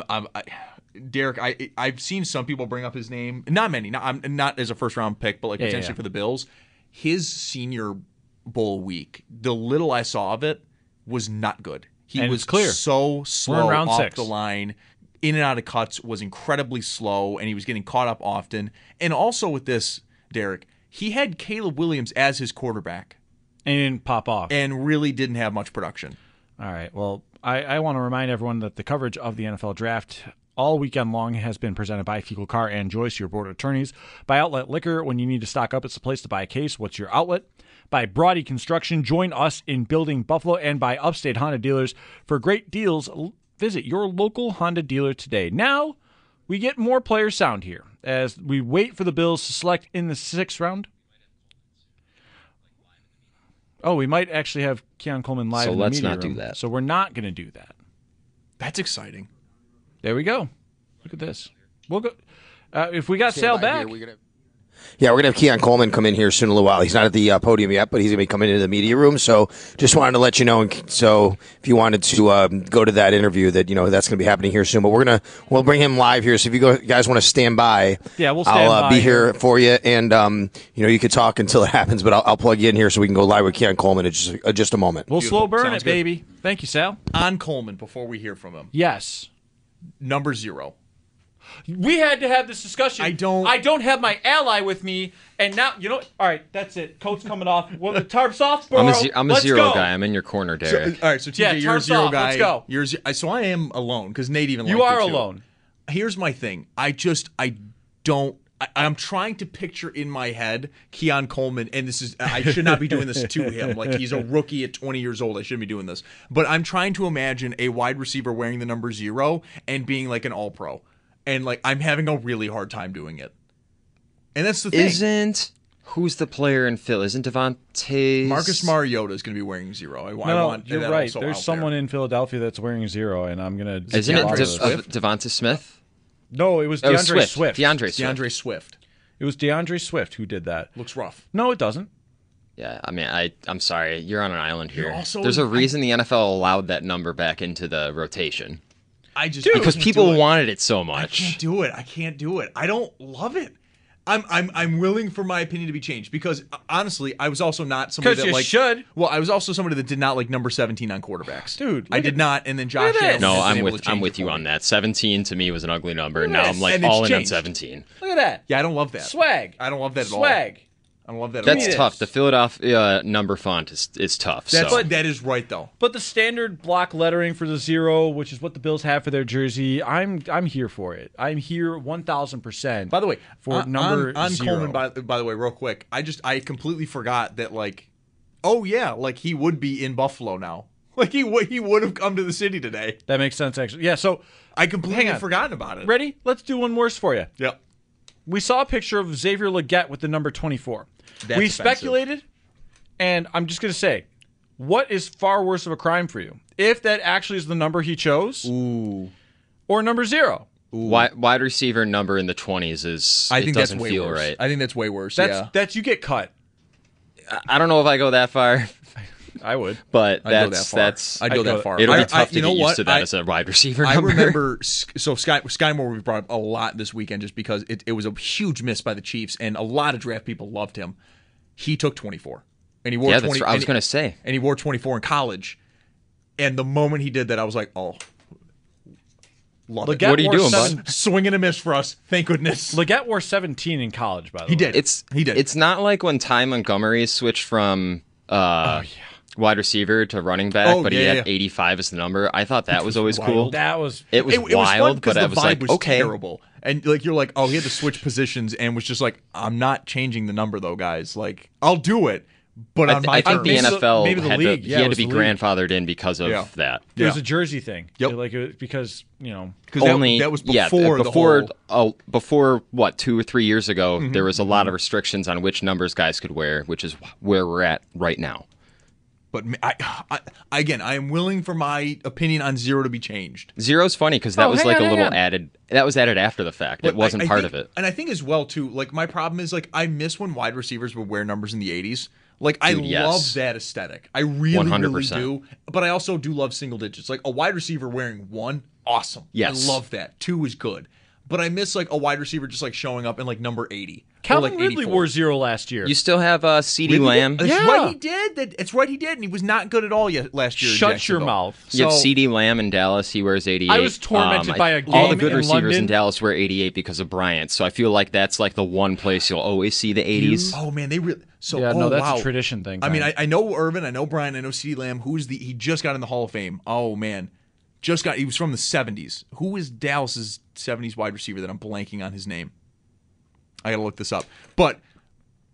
Derek, I've seen some people bring up his name. Not many. Not as a first-round pick, but like potentially for the Bills. His Senior Bowl week, the little I saw of it was not good. He was clear. So slow off 6. the line. In and out of cuts was incredibly slow, and he was getting caught up often. And also with this, Derek, he had Caleb Williams as his quarterback. And he didn't pop off. And really didn't have much production. All right. Well, I want to remind everyone that the coverage of the NFL Draft all weekend long has been presented by Fecal Car and Joyce, your board of attorneys. By Outlet Liquor, when you need to stock up, it's the place to buy a case. What's your outlet? By Brody Construction, join us in building Buffalo. And by Upstate Honda Dealers for great deals Visit your local Honda dealer today. Now, we get more player sound here as we wait for the Bills to select in the 6th round. Oh, we might actually have Keon Coleman live in the media room. So let's not do that. So we're not going to do that. That's exciting. There we go. Look at this. We'll go. If we got Sal back. Yeah, we're going to have Keon Coleman come in here soon in a little while. He's not at the podium yet, but he's going to be coming into the media room. So just wanted to let you know. And so if you wanted to go to that interview, that that's going to be happening here soon. But we'll bring him live here. So if you guys want to stand by, yeah, we'll stand by. I'll be here for you. And you could talk until it happens, but I'll plug you in here so we can go live with Keon Coleman in just a moment. We'll slow burn it, baby. Thank you, Sal. On Coleman, before we hear from him. Yes. Number 0. We had to have this discussion. I don't have my ally with me, and now all right, that's it. Coat's coming off. Well, the tarp's off. I'm a 0 guy. I'm in your corner, Derek. All right, so TJ, you're a 0 guy. Let's go. So I am alone because Nate even. You are alone. Here's my thing. I'm trying to picture in my head Keon Coleman, and I should not be doing this to him. Like, he's a rookie at 20 years old. I shouldn't be doing this. But I'm trying to imagine a wide receiver wearing the number 0 and being like an all-pro. And, like, I'm having a really hard time doing it. And that's the thing. Who's the player in Phil? Isn't Devontae? Marcus Mariota is going to be wearing 0. You're right. There's someone in Philadelphia that's wearing 0, and I'm going to... Isn't it Devontae Smith? No, it was DeAndre Swift. DeAndre Swift. It was DeAndre Swift who did that. Looks rough. No, it doesn't. Yeah, I mean, I'm sorry. You're on an island here. There's a reason the NFL allowed that number back into the rotation. Because people wanted it so much. I can't do it. I don't love it. I'm willing for my opinion to be changed because honestly, I was also not somebody that should. Well, I was also somebody that did not like number 17 on quarterbacks. Dude, I did not. And then Josh Allen. No, I'm with you on that. 17 to me was an ugly number, and now I'm like all in on 17. Look at that. Yeah, I don't love that. Swag. I don't love that at all. Swag. I don't love that at all. That's tough. The Philadelphia number font is tough. That is right though. But the standard block lettering for the 0, which is what the Bills have for their jersey, I'm here for it. I'm here 1,000%. By the way, for number on 0. Coleman. By the way, real quick, I completely forgot that he would be in Buffalo now. Like he would have come to the city today. That makes sense actually. Yeah. So I completely forgotten about it. Ready? Let's do one worse for you. Yep. We saw a picture of Xavier Legette with the number 24. We speculated, and I'm just going to say, what is far worse of a crime for you? If that actually is the number he chose, or number 0? Wide receiver number in the 20s is. I think doesn't that's way feel worse. right. I think that's way worse. That's you get cut. I don't know if I go that far. I would, but I'd go that far. It'll be tough to get used to that as a wide receiver number. I remember, Sky Moore we brought up a lot this weekend just because it was a huge miss by the Chiefs, and a lot of draft people loved him. He took 24, and he wore 20. I was going to say, and he wore 24 in college. And the moment he did that, I was like, oh. Love it. What are you doing, bud? Swing and a miss for us. Thank goodness. Legette wore 17 in college, by the way. He did. It's not like when Ty Montgomery switched from wide receiver to running back, but he had 85 as the number. I thought that was always cool. That was it was wild, but I was like, okay. Terrible. And you're like, oh, he had to switch positions and was just like, I'm not changing the number though, guys. Like, I'll do it. But I think the NFL maybe the league. He had to be grandfathered in because of that. It was a jersey thing. Yep. Because that was before what 2 or 3 years ago, there was a lot of restrictions on which numbers guys could wear, which is where we're at right now. But I am willing for my opinion on 0 to be changed. 0's funny because that was like a little added. That was added after the fact. But it wasn't part of it. And I think as well too. Like my problem is like I miss when wide receivers would wear numbers in the 80s. Like I love that aesthetic. I really, 100%. Really do. But I also do love single digits. Like a wide receiver wearing 1, awesome. Yes, I love that. 2 is good. But I miss like a wide receiver just like showing up in like number 80. Calvin like Ridley wore 0 last year. You still have CeeDee Lamb. That's right, he did. That's right, he did. And he was not good at all last year. Shut your mouth. You have CeeDee Lamb in Dallas. He wears 88. I was tormented by a game all the good receivers London. in Dallas wear 88 because of Bryant. So I feel like that's like the one place you'll always see the 80s. Oh man, they really. So that's a tradition thing. I mean, I know Irvin, I know Brian, I know CeeDee Lamb. He just got in the Hall of Fame. Oh man, he was from the 70s. Who is Dallas's 70s wide receiver that I'm blanking on his name? I got to look this up. But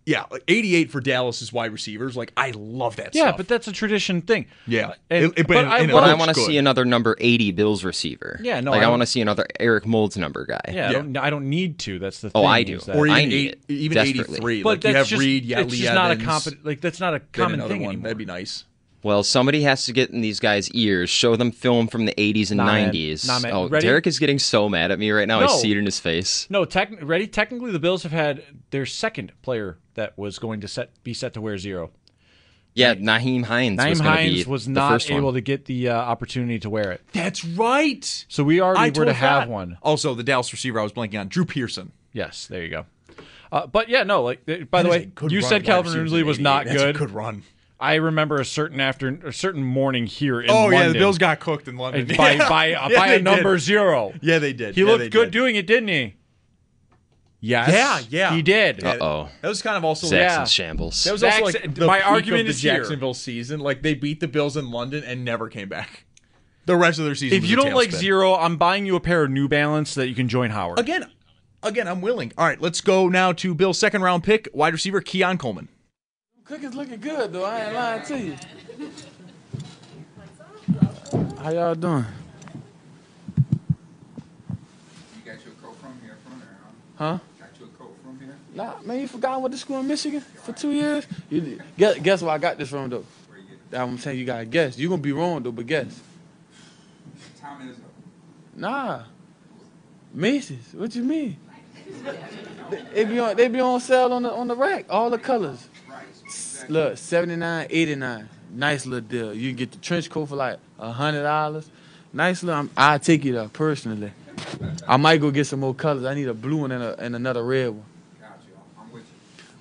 Yeah, like 88 for Dallas's wide receivers. Like, I love that Yeah, stuff. but that's a tradition thing. Yeah. But I want to see another number 80 Bills receiver. Yeah, no. Like, I want to see another Eric Moulds number guy. Yeah, I don't need to. That's the thing. Oh, I do. Or even, I need even desperately. 83. But like, you that's have Reed, it's Lee just not a Evans, that's not a then common another thing one. anymore. That'd be nice. Well, somebody has to get in these guys' ears, show them film from the 80s and Nah, man. 90s. Nah, man. Oh, Ready? Derek is getting so mad at me right now. I No. see it in his face. No, ready? Technically, the Bills have had their second player that was going to be set to wear 0. Yeah, Naheem Hines Naheem was going to Hines be was the not first one. able to get the opportunity to wear it. That's right. So we already were to totally have forgot. one. Also, the Dallas receiver I was blanking on, Drew Pearson. Yes, there you go. But yeah, no. Like, by the That is way, a good you run, said wide Calvin receivers Ridley in was 88. not That's a good. good run. I remember a certain morning here in Oh, London. yeah, the Bills got cooked in London. by Yeah, a number 0. Yeah, they did. He Yeah, looked they good did. doing it, didn't he? Yes. Yeah. He did. Uh-oh. That was kind of also Zach's in shambles. That was also like the my peak argument of the is here. Jacksonville season. Like, they beat the Bills in London and never came back. The rest of their season. If was you a don't like tailspin. 0, I'm buying you a pair of New Balance so that you can join Howard. Again, I'm willing. All right, let's go now to Bill's second round pick, wide receiver Keon Coleman. Cookie's looking good, though. I ain't lying to you. How y'all doing? You got your coat from here, Huh? Got your coat from here? Nah, man, you forgot I went to school in Michigan for 2 years? You did. Guess where I got this from, though? I'm saying you gotta guess. You're gonna be wrong, though, but guess. Tom is Nah. Macy's. What you mean? They be on sale on the rack, all the colors. Look, $79, $89. Nice little deal. You can get the trench coat for like $100. Nice little. I'll take you there personally. I might go get some more colors. I need a blue one and another red one. I'm with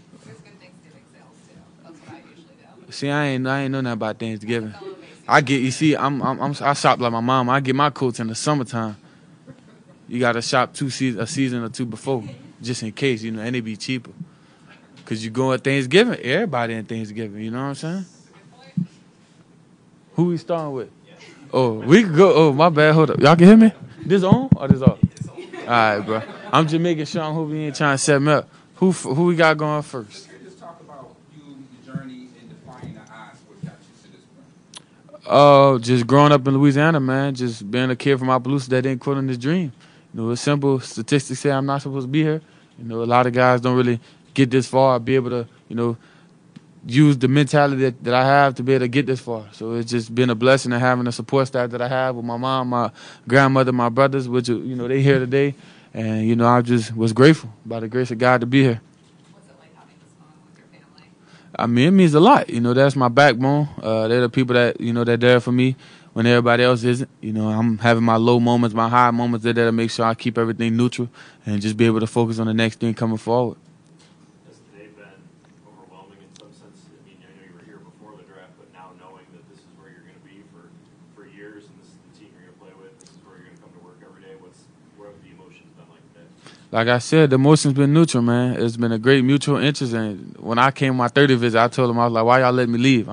you. See, I ain't know nothing about Thanksgiving. You see, I shop like my mom. I get my coats in the summertime. You gotta shop a season or two before, just in case, and they be cheaper. Cause you go at Thanksgiving, everybody in Thanksgiving, you know what I'm saying? Who we starting with? Oh, we could go. Oh, my bad. Hold up, y'all can hear me? This on or this off? All right, bro. I'm just making sure. I'm hoping you ain't trying to set me up. Who we got going first? Just talk about you, your journey in defying the odds. What got you to this point? Just growing up in Louisiana, man. Just being a kid from Opelousas that didn't quit on his dream. It's simple. Statistics say I'm not supposed to be here. A lot of guys don't really get this far, be able to, use the mentality that I have to be able to get this far. So it's just been a blessing and having the support staff that I have with my mom, my grandmother, my brothers, which, they here today. And, I just was grateful by the grace of God to be here. What's it like having this moment with your family? I mean, it means a lot. That's my backbone. They're the people that, they're there for me when everybody else isn't. I'm having my low moments, my high moments. They're there to make sure I keep everything neutral and just be able to focus on the next thing coming forward. Has today been overwhelming in some sense? I mean, I know you were here before the draft, but now knowing that this is where you're going to be for years and this is the team you're going to play with, this is where you're going to come to work every day, what have the emotions been like today? Like I said, the emotion's been neutral, man. It's been a great mutual interest. And when I came my 30th visit, I told them, I was like, why y'all letting me leave?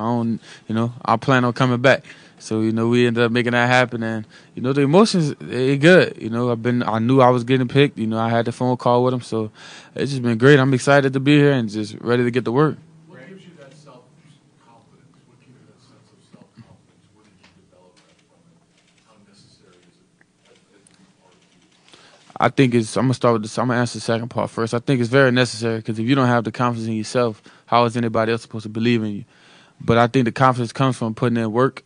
I plan on coming back. So, we ended up making that happen. And, the emotions, they good. I knew I was getting picked. I had the phone call with them. So it's just been great. I'm excited to be here and just ready to get to work. What gives you that self-confidence? What gives you that sense of self-confidence? Where did you develop that from? And how necessary is it as part of you? I think I'm going to start with this. I'm going to answer the second part first. I think it's very necessary because if you don't have the confidence in yourself, how is anybody else supposed to believe in you? But I think the confidence comes from putting in work.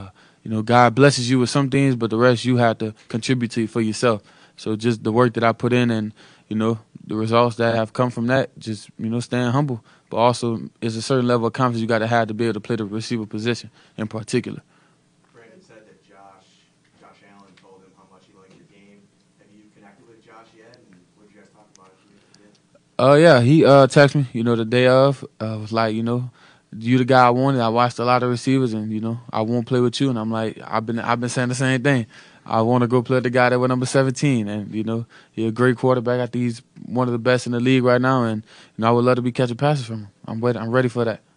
God blesses you with some things, but the rest you have to contribute to for yourself. So just the work that I put in and, the results that have come from that, just, staying humble. But also, it's a certain level of confidence you got to have to be able to play the receiver position in particular. Brandon said that Josh Allen told him how much he liked your game. Have you connected with Josh yet? And what did you guys talk about? Yeah, he texted me, the day of. Was like, you the guy I wanted. I watched a lot of receivers, and I won't play with you. And I'm like, I've been saying the same thing. I want to go play with the guy that went number 17, and he's a great quarterback. I think he's one of the best in the league right now, and I would love to be catching passes from him. I'm ready for that.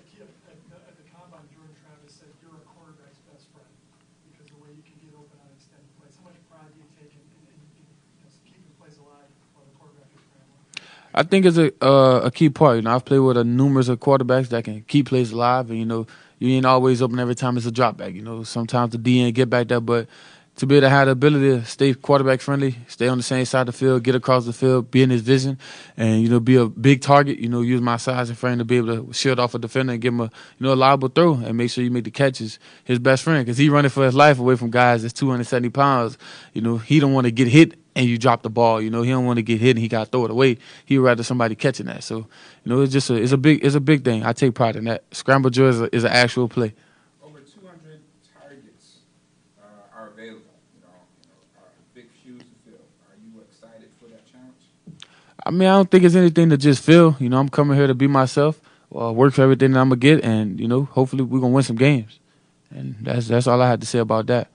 At the combine, Jordan Travis said you're a quarterback's best friend because the way you can get open on extended plays. How much pride do you take in keeping plays alive while the quarterback is scrambling? I think it's a key part. You know, I've played with a numerous of quarterbacks that can keep plays alive, and you know, you ain't always open every time it's a drop back. You know, sometimes the D ain't get back there, but to be able to have the ability to stay quarterback friendly, stay on the same side of the field, get across the field, be in his vision, and you know, be a big target. You know, use my size and frame to be able to shield off a defender and give him a a liable throw and make sure you make the catches. His best friend, because he running for his life away from guys that's 270 pounds. You know, he don't want to get hit and you drop the ball. You know, he don't want to get hit and he got to throw it away. He'd rather somebody catching that. So, you know, it's just it's a big thing. I take pride in that. Scramble drill is an actual play. Over 200 targets are available. Big shoes to fill. Are you excited for that challenge? I mean, I don't think it's anything to just fill. You know, I'm coming here to be myself, work for everything that I'm gonna get, and you know, hopefully we're gonna win some games. And that's all I had to say about that.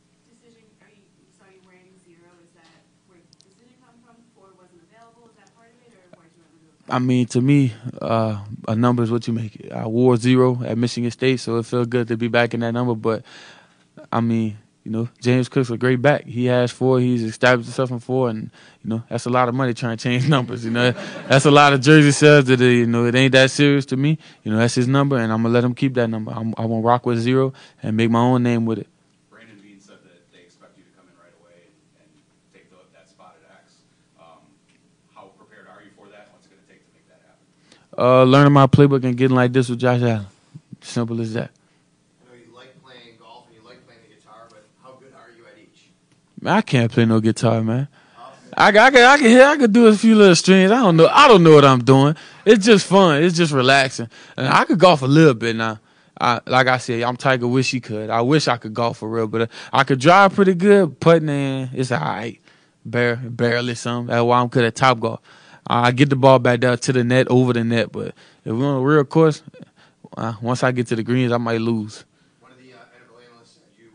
I mean, to me, a number is what you make it. I wore 0 at Michigan State, so it felt good to be back in that number. But, I mean, you know, James Cook's a great back. He has 4. He's established himself in 4, and, you know, that's a lot of money trying to change numbers. You know, that's a lot of jersey sales that, you know, it ain't that serious to me. You know, that's his number, and I'm going to let him keep that number. I'm going to rock with 0 and make my own name with it. Brandon Beane said that they expect you to come in right away and take that spot at X. How prepared are you for that? What's it going to take to make that happen? Learning my playbook and getting like this with Josh Allen. Simple as that. I know you like playing golf and you like playing the guitar, but how good are you at each? Man, I can't play no guitar, man. I could do a few little strings. I don't know what I'm doing. It's just fun. It's just relaxing. And I could golf a little bit now. Like I said, I'm Tiger. Wish he could. I wish I could golf for real, but I could drive pretty good. Putting in, it's all right. Barely some. That's why I'm good at Topgolf. I get the ball back down to the net, over the net. But if we're on a real course, once I get to the greens, I might lose. One of the NFL analysts said you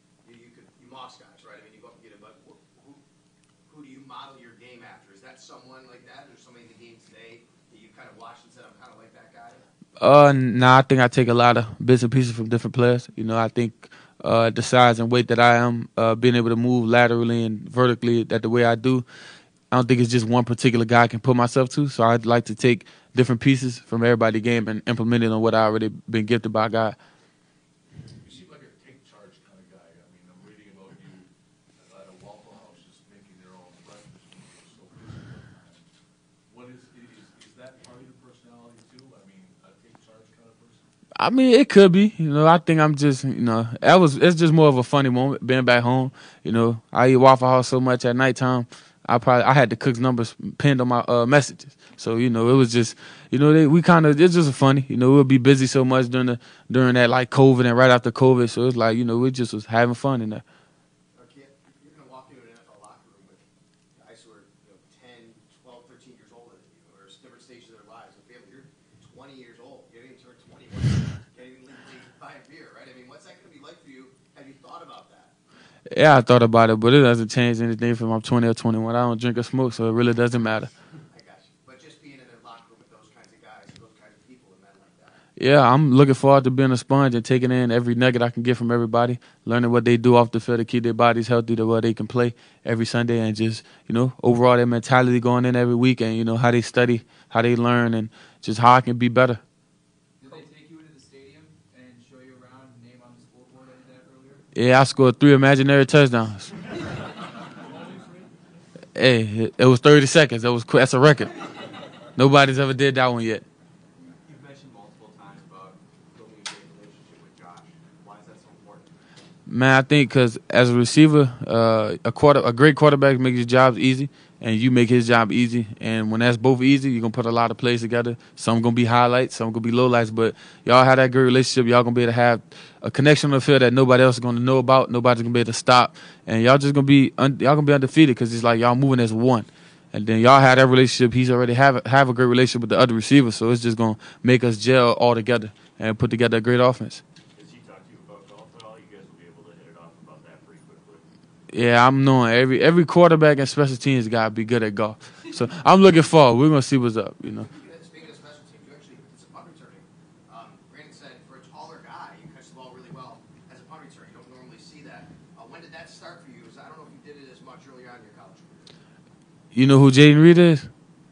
Moss guys, right? I mean, you go up and get it, but who do you model your game after? Is that someone like that? Or somebody in the game today that you kind of watched and said, I'm kind of like that guy? Nah, I think I take a lot of bits and pieces from different players. You know, I think the size and weight that I am, being able to move laterally and vertically that the way I do, I don't think it's just one particular guy I can put myself to. So I'd like to take different pieces from everybody's game and implement it on what I already been gifted by God. You seem like a take charge kind of guy. I mean, I'm reading about you at a Waffle House just making their own breakfast when you're so busy. What is that part of your personality too? I mean, a take charge kind of person? I mean, it could be. You know, I think I'm just, you know, it's just more of a funny moment being back home. You know, I eat Waffle House so much at nighttime. I had the cook's numbers pinned on my messages. So, you know, it was just, you know, it's just funny. You know, we'll be busy so much during that like COVID and right after COVID. So it's like, you know, we just was having fun in there. You're going to walk into an NFL locker room with guys who are 10, 12, 13 years older than you, or different stages of their lives. You're 20 years old. You haven't even turned 21. You can't even buy a beer, right? I mean, what's that going to be like for you? Have you thought about that? Yeah, I thought about it, but it doesn't change anything from I'm 20 or 21. I don't drink or smoke, so it really doesn't matter. I got you. But just being in a locker room with those kinds of guys, those kinds of people and men like that. Yeah, I'm looking forward to being a sponge and taking in every nugget I can get from everybody, learning what they do off the field to keep their bodies healthy, to where they can play every Sunday, and just, you know, overall their mentality going in every week, and, you know, how they study, how they learn, and just how I can be better. Did they take you into the stadium and show you around, name on the scoreboard like that earlier? Yeah, I scored 3 imaginary touchdowns. Hey, it was 30 seconds. That's a record. Nobody's ever did that one yet. You've mentioned multiple times about building a great relationship with Josh. Why is that so important? Man, I think because as a receiver, a great quarterback makes his job easy, and you make his job easy. And when that's both easy, you're going to put a lot of plays together. Some going to be highlights, some going to be lowlights. But y'all have that great relationship. Y'all going to be able to have a connection on the field that nobody else is going to know about. Nobody's going to be able to stop. And y'all just going to be undefeated because it's like y'all moving as one. And then y'all have that relationship. He's already have a great relationship with the other receivers. So it's just going to make us gel all together and put together a great offense. Has he talked to you about golf at all? You guys will be able to hit it off about that pretty quickly. Yeah, I'm knowing every quarterback and special teams got to be good at golf. So I'm looking forward. We're going to see what's up, you know. Speaking of special teams, you actually did some punt returning. Brandon said for a taller guy, you catch the ball really well as a punt returner. You don't normally see that. When did that start for you? Because I don't know if you did it as much early on in your college career. You know who Jaden Reed is?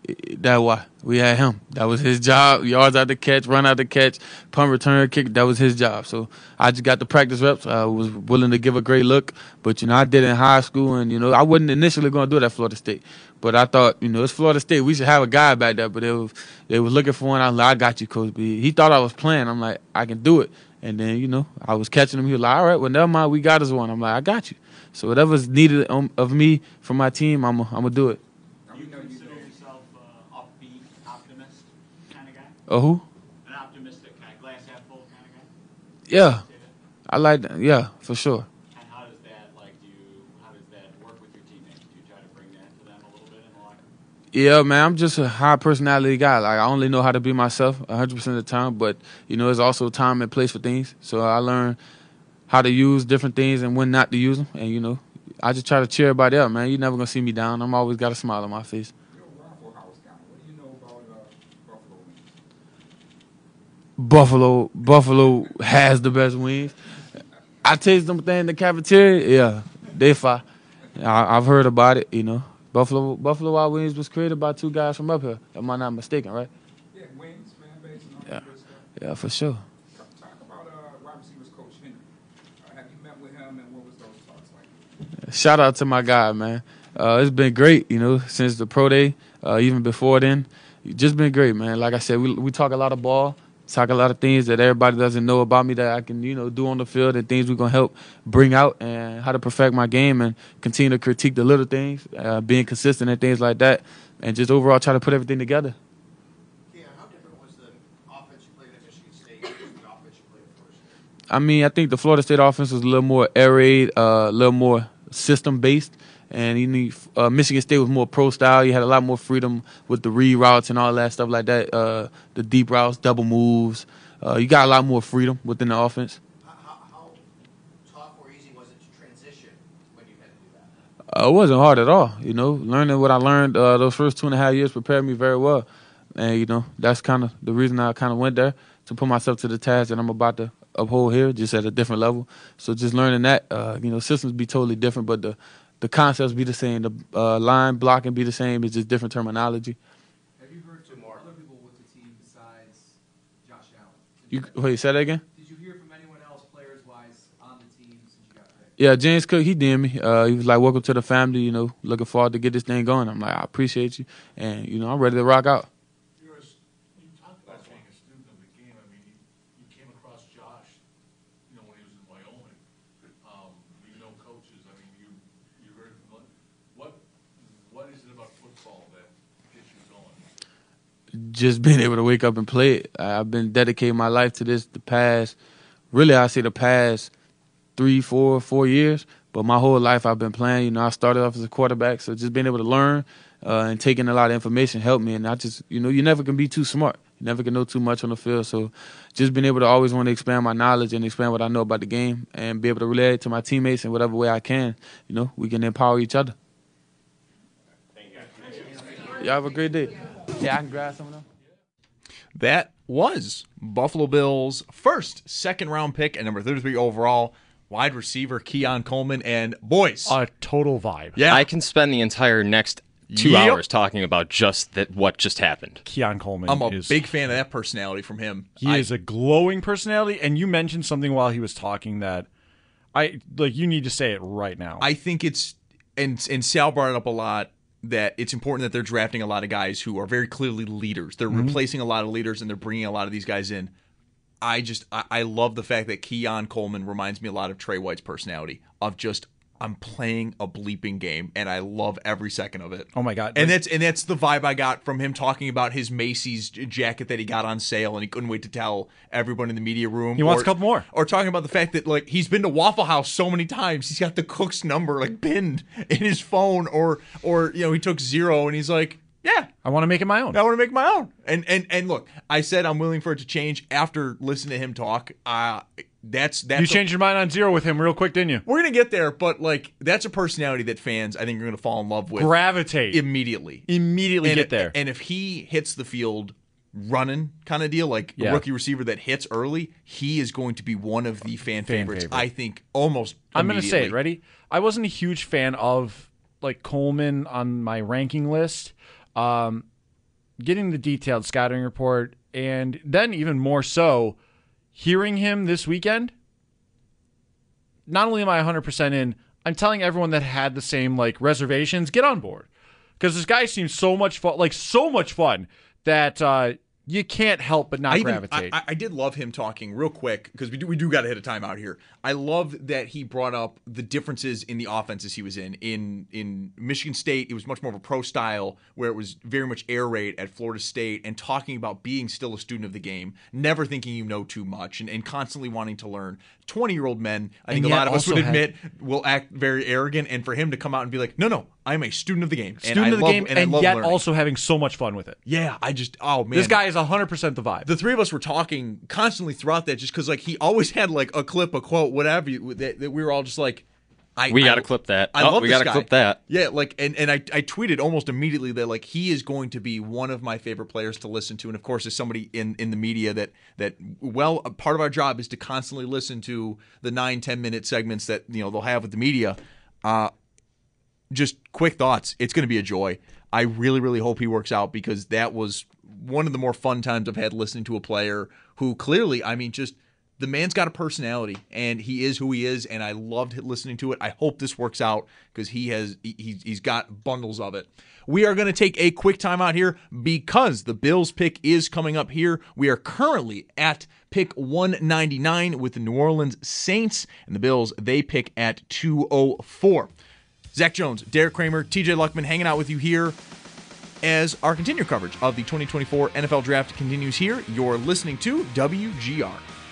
That's why we had him. That was his job. Yards out the catch, run out the catch, punt return, kick. That was his job. So I just got the practice reps. I was willing to give a great look. But, I did it in high school. And, I wasn't initially going to do it at Florida State. But I thought, it's Florida State. We should have a guy back there. But they was looking for one. I was like, I got you, Coach B. He thought I was playing. I'm like, I can do it. And then, I was catching him. He was like, all right, well, never mind. We got us one. I'm like, I got you. So whatever's needed of me from my team, I'm going to do it. You consider yourself upbeat, optimist kind of guy? Who? An optimistic kind of glass half full kind of guy? Yeah. I like that. Yeah, for sure. And how does that work with your teammates? Do you try to bring that to them a little bit in the locker room? Yeah, man, I'm just a high personality guy. Like, I only know how to be myself 100% of the time, but, there's also time and place for things. So I learn how to use different things and when not to use them. And, I just try to cheer everybody up, man. You're never going to see me down. I'm always got a smile on my face. Buffalo has the best wings. I taste them things in the cafeteria. Yeah, they fire. I've heard about it, Buffalo Wild Wings was created by two guys from up here. Am I not mistaken, right? Yeah, wings, fan base, and all Yeah. that good stuff. Yeah, for sure. Talk about wide receivers coach Henry. Have you met with him, and what was those talks like? Shout out to my guy, man. It's been great, since the pro day, even before then. It's just been great, man. Like I said, we talk a lot of ball, talk a lot of things that everybody doesn't know about me that I can, do on the field, and things we're going to help bring out, and how to perfect my game and continue to critique the little things, being consistent and things like that, and just overall try to put everything together. How different was the offense you played at Michigan State versus the offense you played at Florida State? I mean, I think the Florida State offense was a little more air raid, a little more system-based. And Michigan State was more pro style. You had a lot more freedom with the read routes and all that stuff like that. The deep routes, double moves. You got a lot more freedom within the offense. How tough or easy was it to transition when you had to do that? It wasn't hard at all. Learning what I learned those first 2.5 years prepared me very well. And, that's kind of the reason I kind of went there, to put myself to the task that I'm about to uphold here, just at a different level. So just learning that, systems be totally different, but the concepts be the same. The line blocking be the same. It's just different terminology. Have you heard from other people with the team besides Josh Allen? Wait, say that again? Did you hear from anyone else, players-wise, on the team since you got picked? Yeah, James Cook, he DM'd me. He was like, welcome to the family, looking forward to get this thing going. I'm like, I appreciate you. And, I'm ready to rock out. You talked about being a student of the game. I mean, you came across Josh, when he was in Wyoming. You know coaches. I mean, you heard from what is it about football that gets you going? Just being able to wake up and play it. I've been dedicating my life to this the past 3, 4 years. But my whole life I've been playing. I started off as a quarterback, so just being able to learn and taking a lot of information helped me. And I just, you never can be too smart. You never can know too much on the field. So just being able to always want to expand my knowledge and expand what I know about the game and be able to relay it to my teammates in whatever way I can, we can empower each other. Y'all have a great day. Yeah, I can grab some of them. That was Buffalo Bills' second-round pick and number 33 overall, wide receiver Keon Coleman. And boys, a total vibe. Yeah, I can spend the entire next 2 hours talking about just what just happened. Keon Coleman. I'm a big fan of that personality from him. He is a glowing personality, and you mentioned something while he was talking that you need to say it right now. I think it's and Sal brought it up a lot, that it's important that they're drafting a lot of guys who are very clearly leaders. They're replacing a lot of leaders, and they're bringing a lot of these guys in. I love the fact that Keon Coleman reminds me a lot of Trey White's personality of just, I'm playing a bleeping game, and I love every second of it. Oh my God! And that's the vibe I got from him talking about his Macy's jacket that he got on sale, and he couldn't wait to tell everyone in the media room. He wants a couple more. Or talking about the fact that he's been to Waffle House so many times, he's got the cook's number pinned in his phone, or he took 0, and he's like, yeah, I want to make it my own. I want to make my own. And look, I said I'm willing for it to change after listening to him talk. That's you changed your mind on 0 with him real quick, didn't you? We're gonna get there, but that's a personality that fans, I think, are gonna fall in love with. Gravitate immediately. Get there. And if he hits the field running kind of deal, a rookie receiver that hits early, he is going to be one of the fan favorites. I think almost. I'm gonna say it. Ready? I wasn't a huge fan of Coleman on my ranking list. getting the detailed scouting report, and then even more so, hearing him this weekend, not only am I 100% in, I'm telling everyone that had the same reservations, get on board. Because this guy seems so much fun, that you can't help but not gravitate. I did love him talking real quick, because we do got to hit a timeout here. I love that he brought up the differences in the offenses he was in. In Michigan State, it was much more of a pro style, where it was very much air raid at Florida State, and talking about being still a student of the game, never thinking you know too much, and constantly wanting to learn. 20-year-old men, I think a lot of us would admit, will act very arrogant, and for him to come out and be like, no, I'm a student of the game. And yet learning. Also having so much fun with it. Yeah, man. This guy is 100% the vibe. The three of us were talking constantly throughout that, just because he always had a clip, a quote, whatever, that we were all just like, we got to clip that. I love we this got to clip that. Yeah, and I tweeted almost immediately that he is going to be one of my favorite players to listen to, and of course, as somebody in the media that a part of our job is to constantly listen to the 9-10 minute segments that they'll have with the media. Just quick thoughts. It's going to be a joy. I really, really hope he works out, because that was one of the more fun times I've had listening to a player who clearly, just the man's got a personality, and he is who he is, and I loved listening to it. I hope this works out, because he's got bundles of it. We are going to take a quick time out here, because the Bills pick is coming up here. We are currently at pick 199 with the New Orleans Saints, and the Bills, they pick at 204. Zach Jones, Derek Kramer, TJ Luckman hanging out with you here as our continued coverage of the 2024 NFL Draft continues here. You're listening to WGR.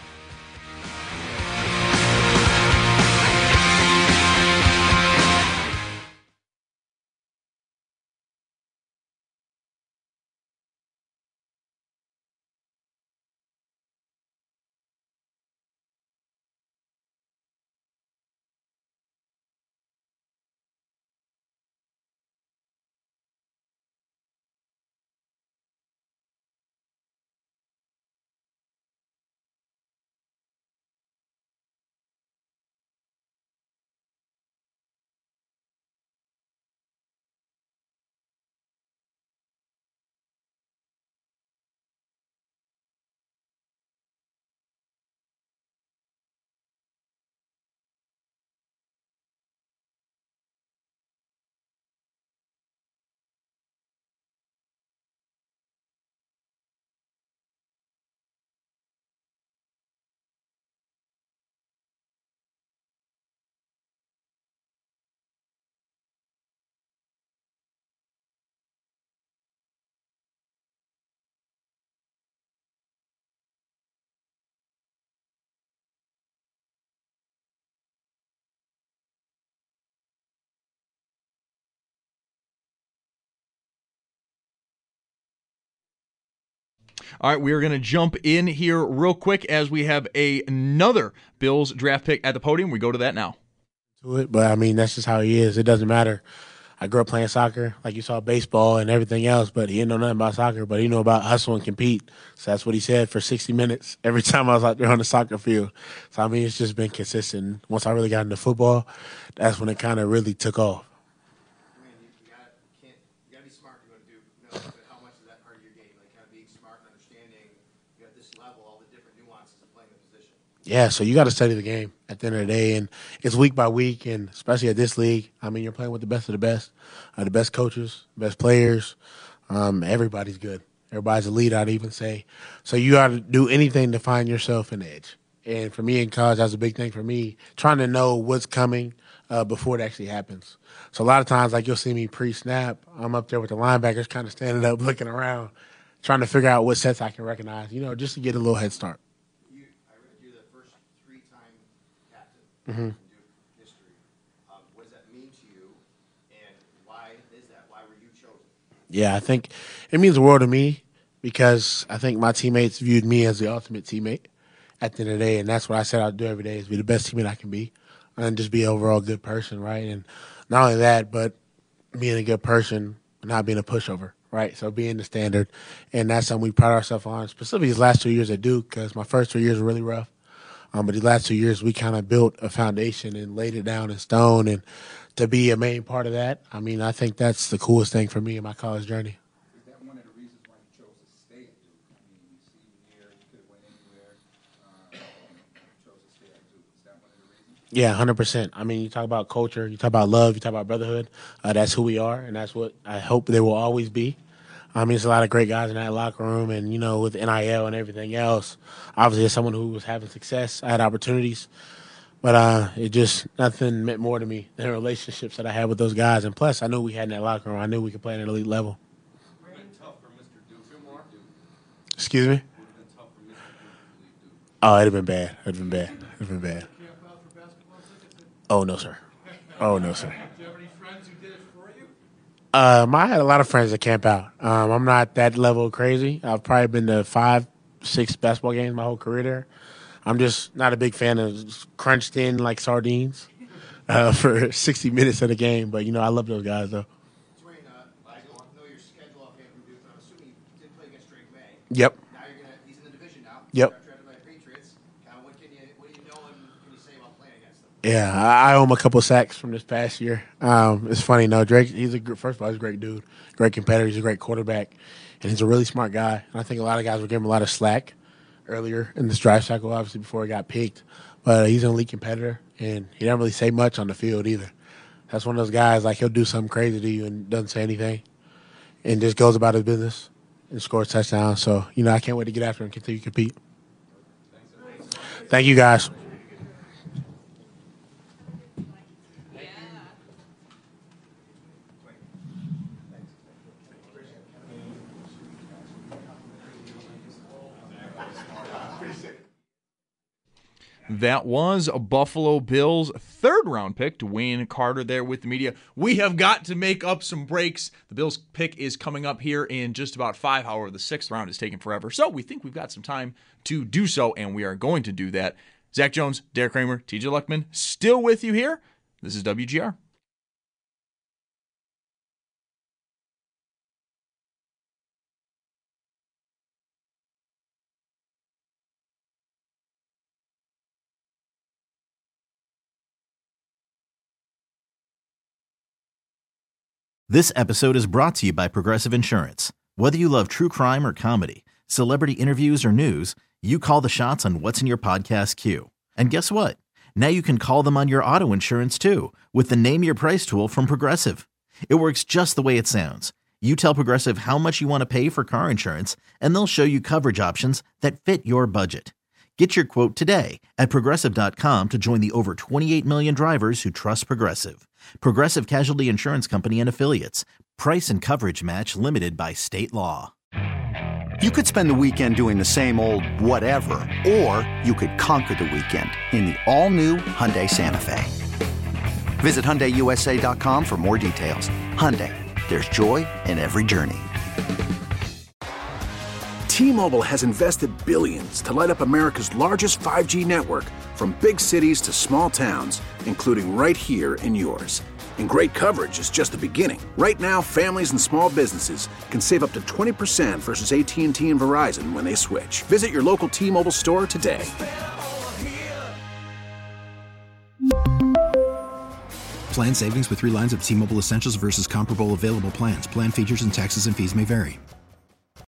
All right, we are going to jump in here real quick as we have another Bills draft pick at the podium. We go to that now. But that's just how he is. It doesn't matter. I grew up playing soccer, like you saw baseball and everything else, but he didn't know nothing about soccer, but he knew about hustle and compete. So that's what he said for 60 minutes every time I was out there on the soccer field. So, it's just been consistent. Once I really got into football, that's when it kind of really took off. Yeah, so you got to study the game at the end of the day, and it's week by week, and especially at this league, you're playing with the best of the best coaches, best players. Everybody's good. Everybody's elite, I'd even say. So you got to do anything to find yourself an edge. And for me in college, that's a big thing for me, trying to know what's coming before it actually happens. So a lot of times, you'll see me pre-snap, I'm up there with the linebackers kind of standing up, looking around, trying to figure out what sets I can recognize, just to get a little head start. Mm-hmm. In history. What does that mean to you, and why is that? Why were you chosen? Yeah, I think it means the world to me, because I think my teammates viewed me as the ultimate teammate at the end of the day, and that's what I set out to do every day, is be the best teammate I can be and just be an overall good person, right? And not only that, but being a good person and not being a pushover, right? So being the standard, and that's something we pride ourselves on, specifically these last 2 years at Duke, because my first 3 years were really rough. But the last 2 years, we kind of built a foundation and laid it down in stone. And to be a main part of that, I think that's the coolest thing for me in my college journey. Is that one of the reasons why Yeah, 100%. I mean, you talk about culture, you talk about love, you talk about brotherhood. That's who we are, and that's what I hope they will always be. I mean, there's a lot of great guys in that locker room, and, with NIL and everything else, obviously as someone who was having success, I had opportunities. But nothing meant more to me than the relationships that I had with those guys. And plus, I knew we had in that locker room. I knew we could play at an elite level. Excuse me? Oh, it'd have been bad. Oh, no, sir. I had a lot of friends that camp out. I'm not that level crazy. I've probably been to 5-6 basketball games my whole career there. I'm just not a big fan of crunched in like sardines for 60 minutes of the game. But, I love those guys, though. Dwayne, I know your schedule off from Duke, but I'm assuming you did play against Drake May. Yep. Now he's in the division now. Yep. Drafted by the Patriots. What do you know and can you say about playing against them? Yeah, I owe him a couple sacks from this past year. It's funny, Drake, first of all, he's a great dude, great competitor. He's a great quarterback, and he's a really smart guy. And I think a lot of guys were giving him a lot of slack earlier in this draft cycle, obviously, before he got picked. But he's an elite competitor, and he doesn't really say much on the field either. That's one of those guys, like, he'll do something crazy to you and doesn't say anything and just goes about his business and scores touchdowns. So, I can't wait to get after him and continue to compete. Thank you, guys. That was a Buffalo Bills third-round pick, Dwayne Carter, there with the media. We have got to make up some breaks. The Bills pick is coming up here in just about 5 hours. The 6th round is taking forever, so we think we've got some time to do so, and we are going to do that. Zach Jones, Derek Kramer, TJ Luckman, still with you here. This is WGR. This episode is brought to you by Progressive Insurance. Whether you love true crime or comedy, celebrity interviews or news, you call the shots on what's in your podcast queue. And guess what? Now you can call them on your auto insurance too with the Name Your Price tool from Progressive. It works just the way it sounds. You tell Progressive how much you want to pay for car insurance, and they'll show you coverage options that fit your budget. Get your quote today at Progressive.com to join the over 28 million drivers who trust Progressive. Progressive Casualty Insurance Company and Affiliates. Price and coverage match limited by state law. You could spend the weekend doing the same old whatever, or you could conquer the weekend in the all-new Hyundai Santa Fe. Visit HyundaiUSA.com for more details. Hyundai, there's joy in every journey. T-Mobile has invested billions to light up America's largest 5G network, from big cities to small towns, including right here in yours. And great coverage is just the beginning. Right now, families and small businesses can save up to 20% versus AT&T and Verizon when they switch. Visit your local T-Mobile store today. Plan savings with 3 lines of T-Mobile Essentials versus comparable available plans. Plan features and taxes and fees may vary.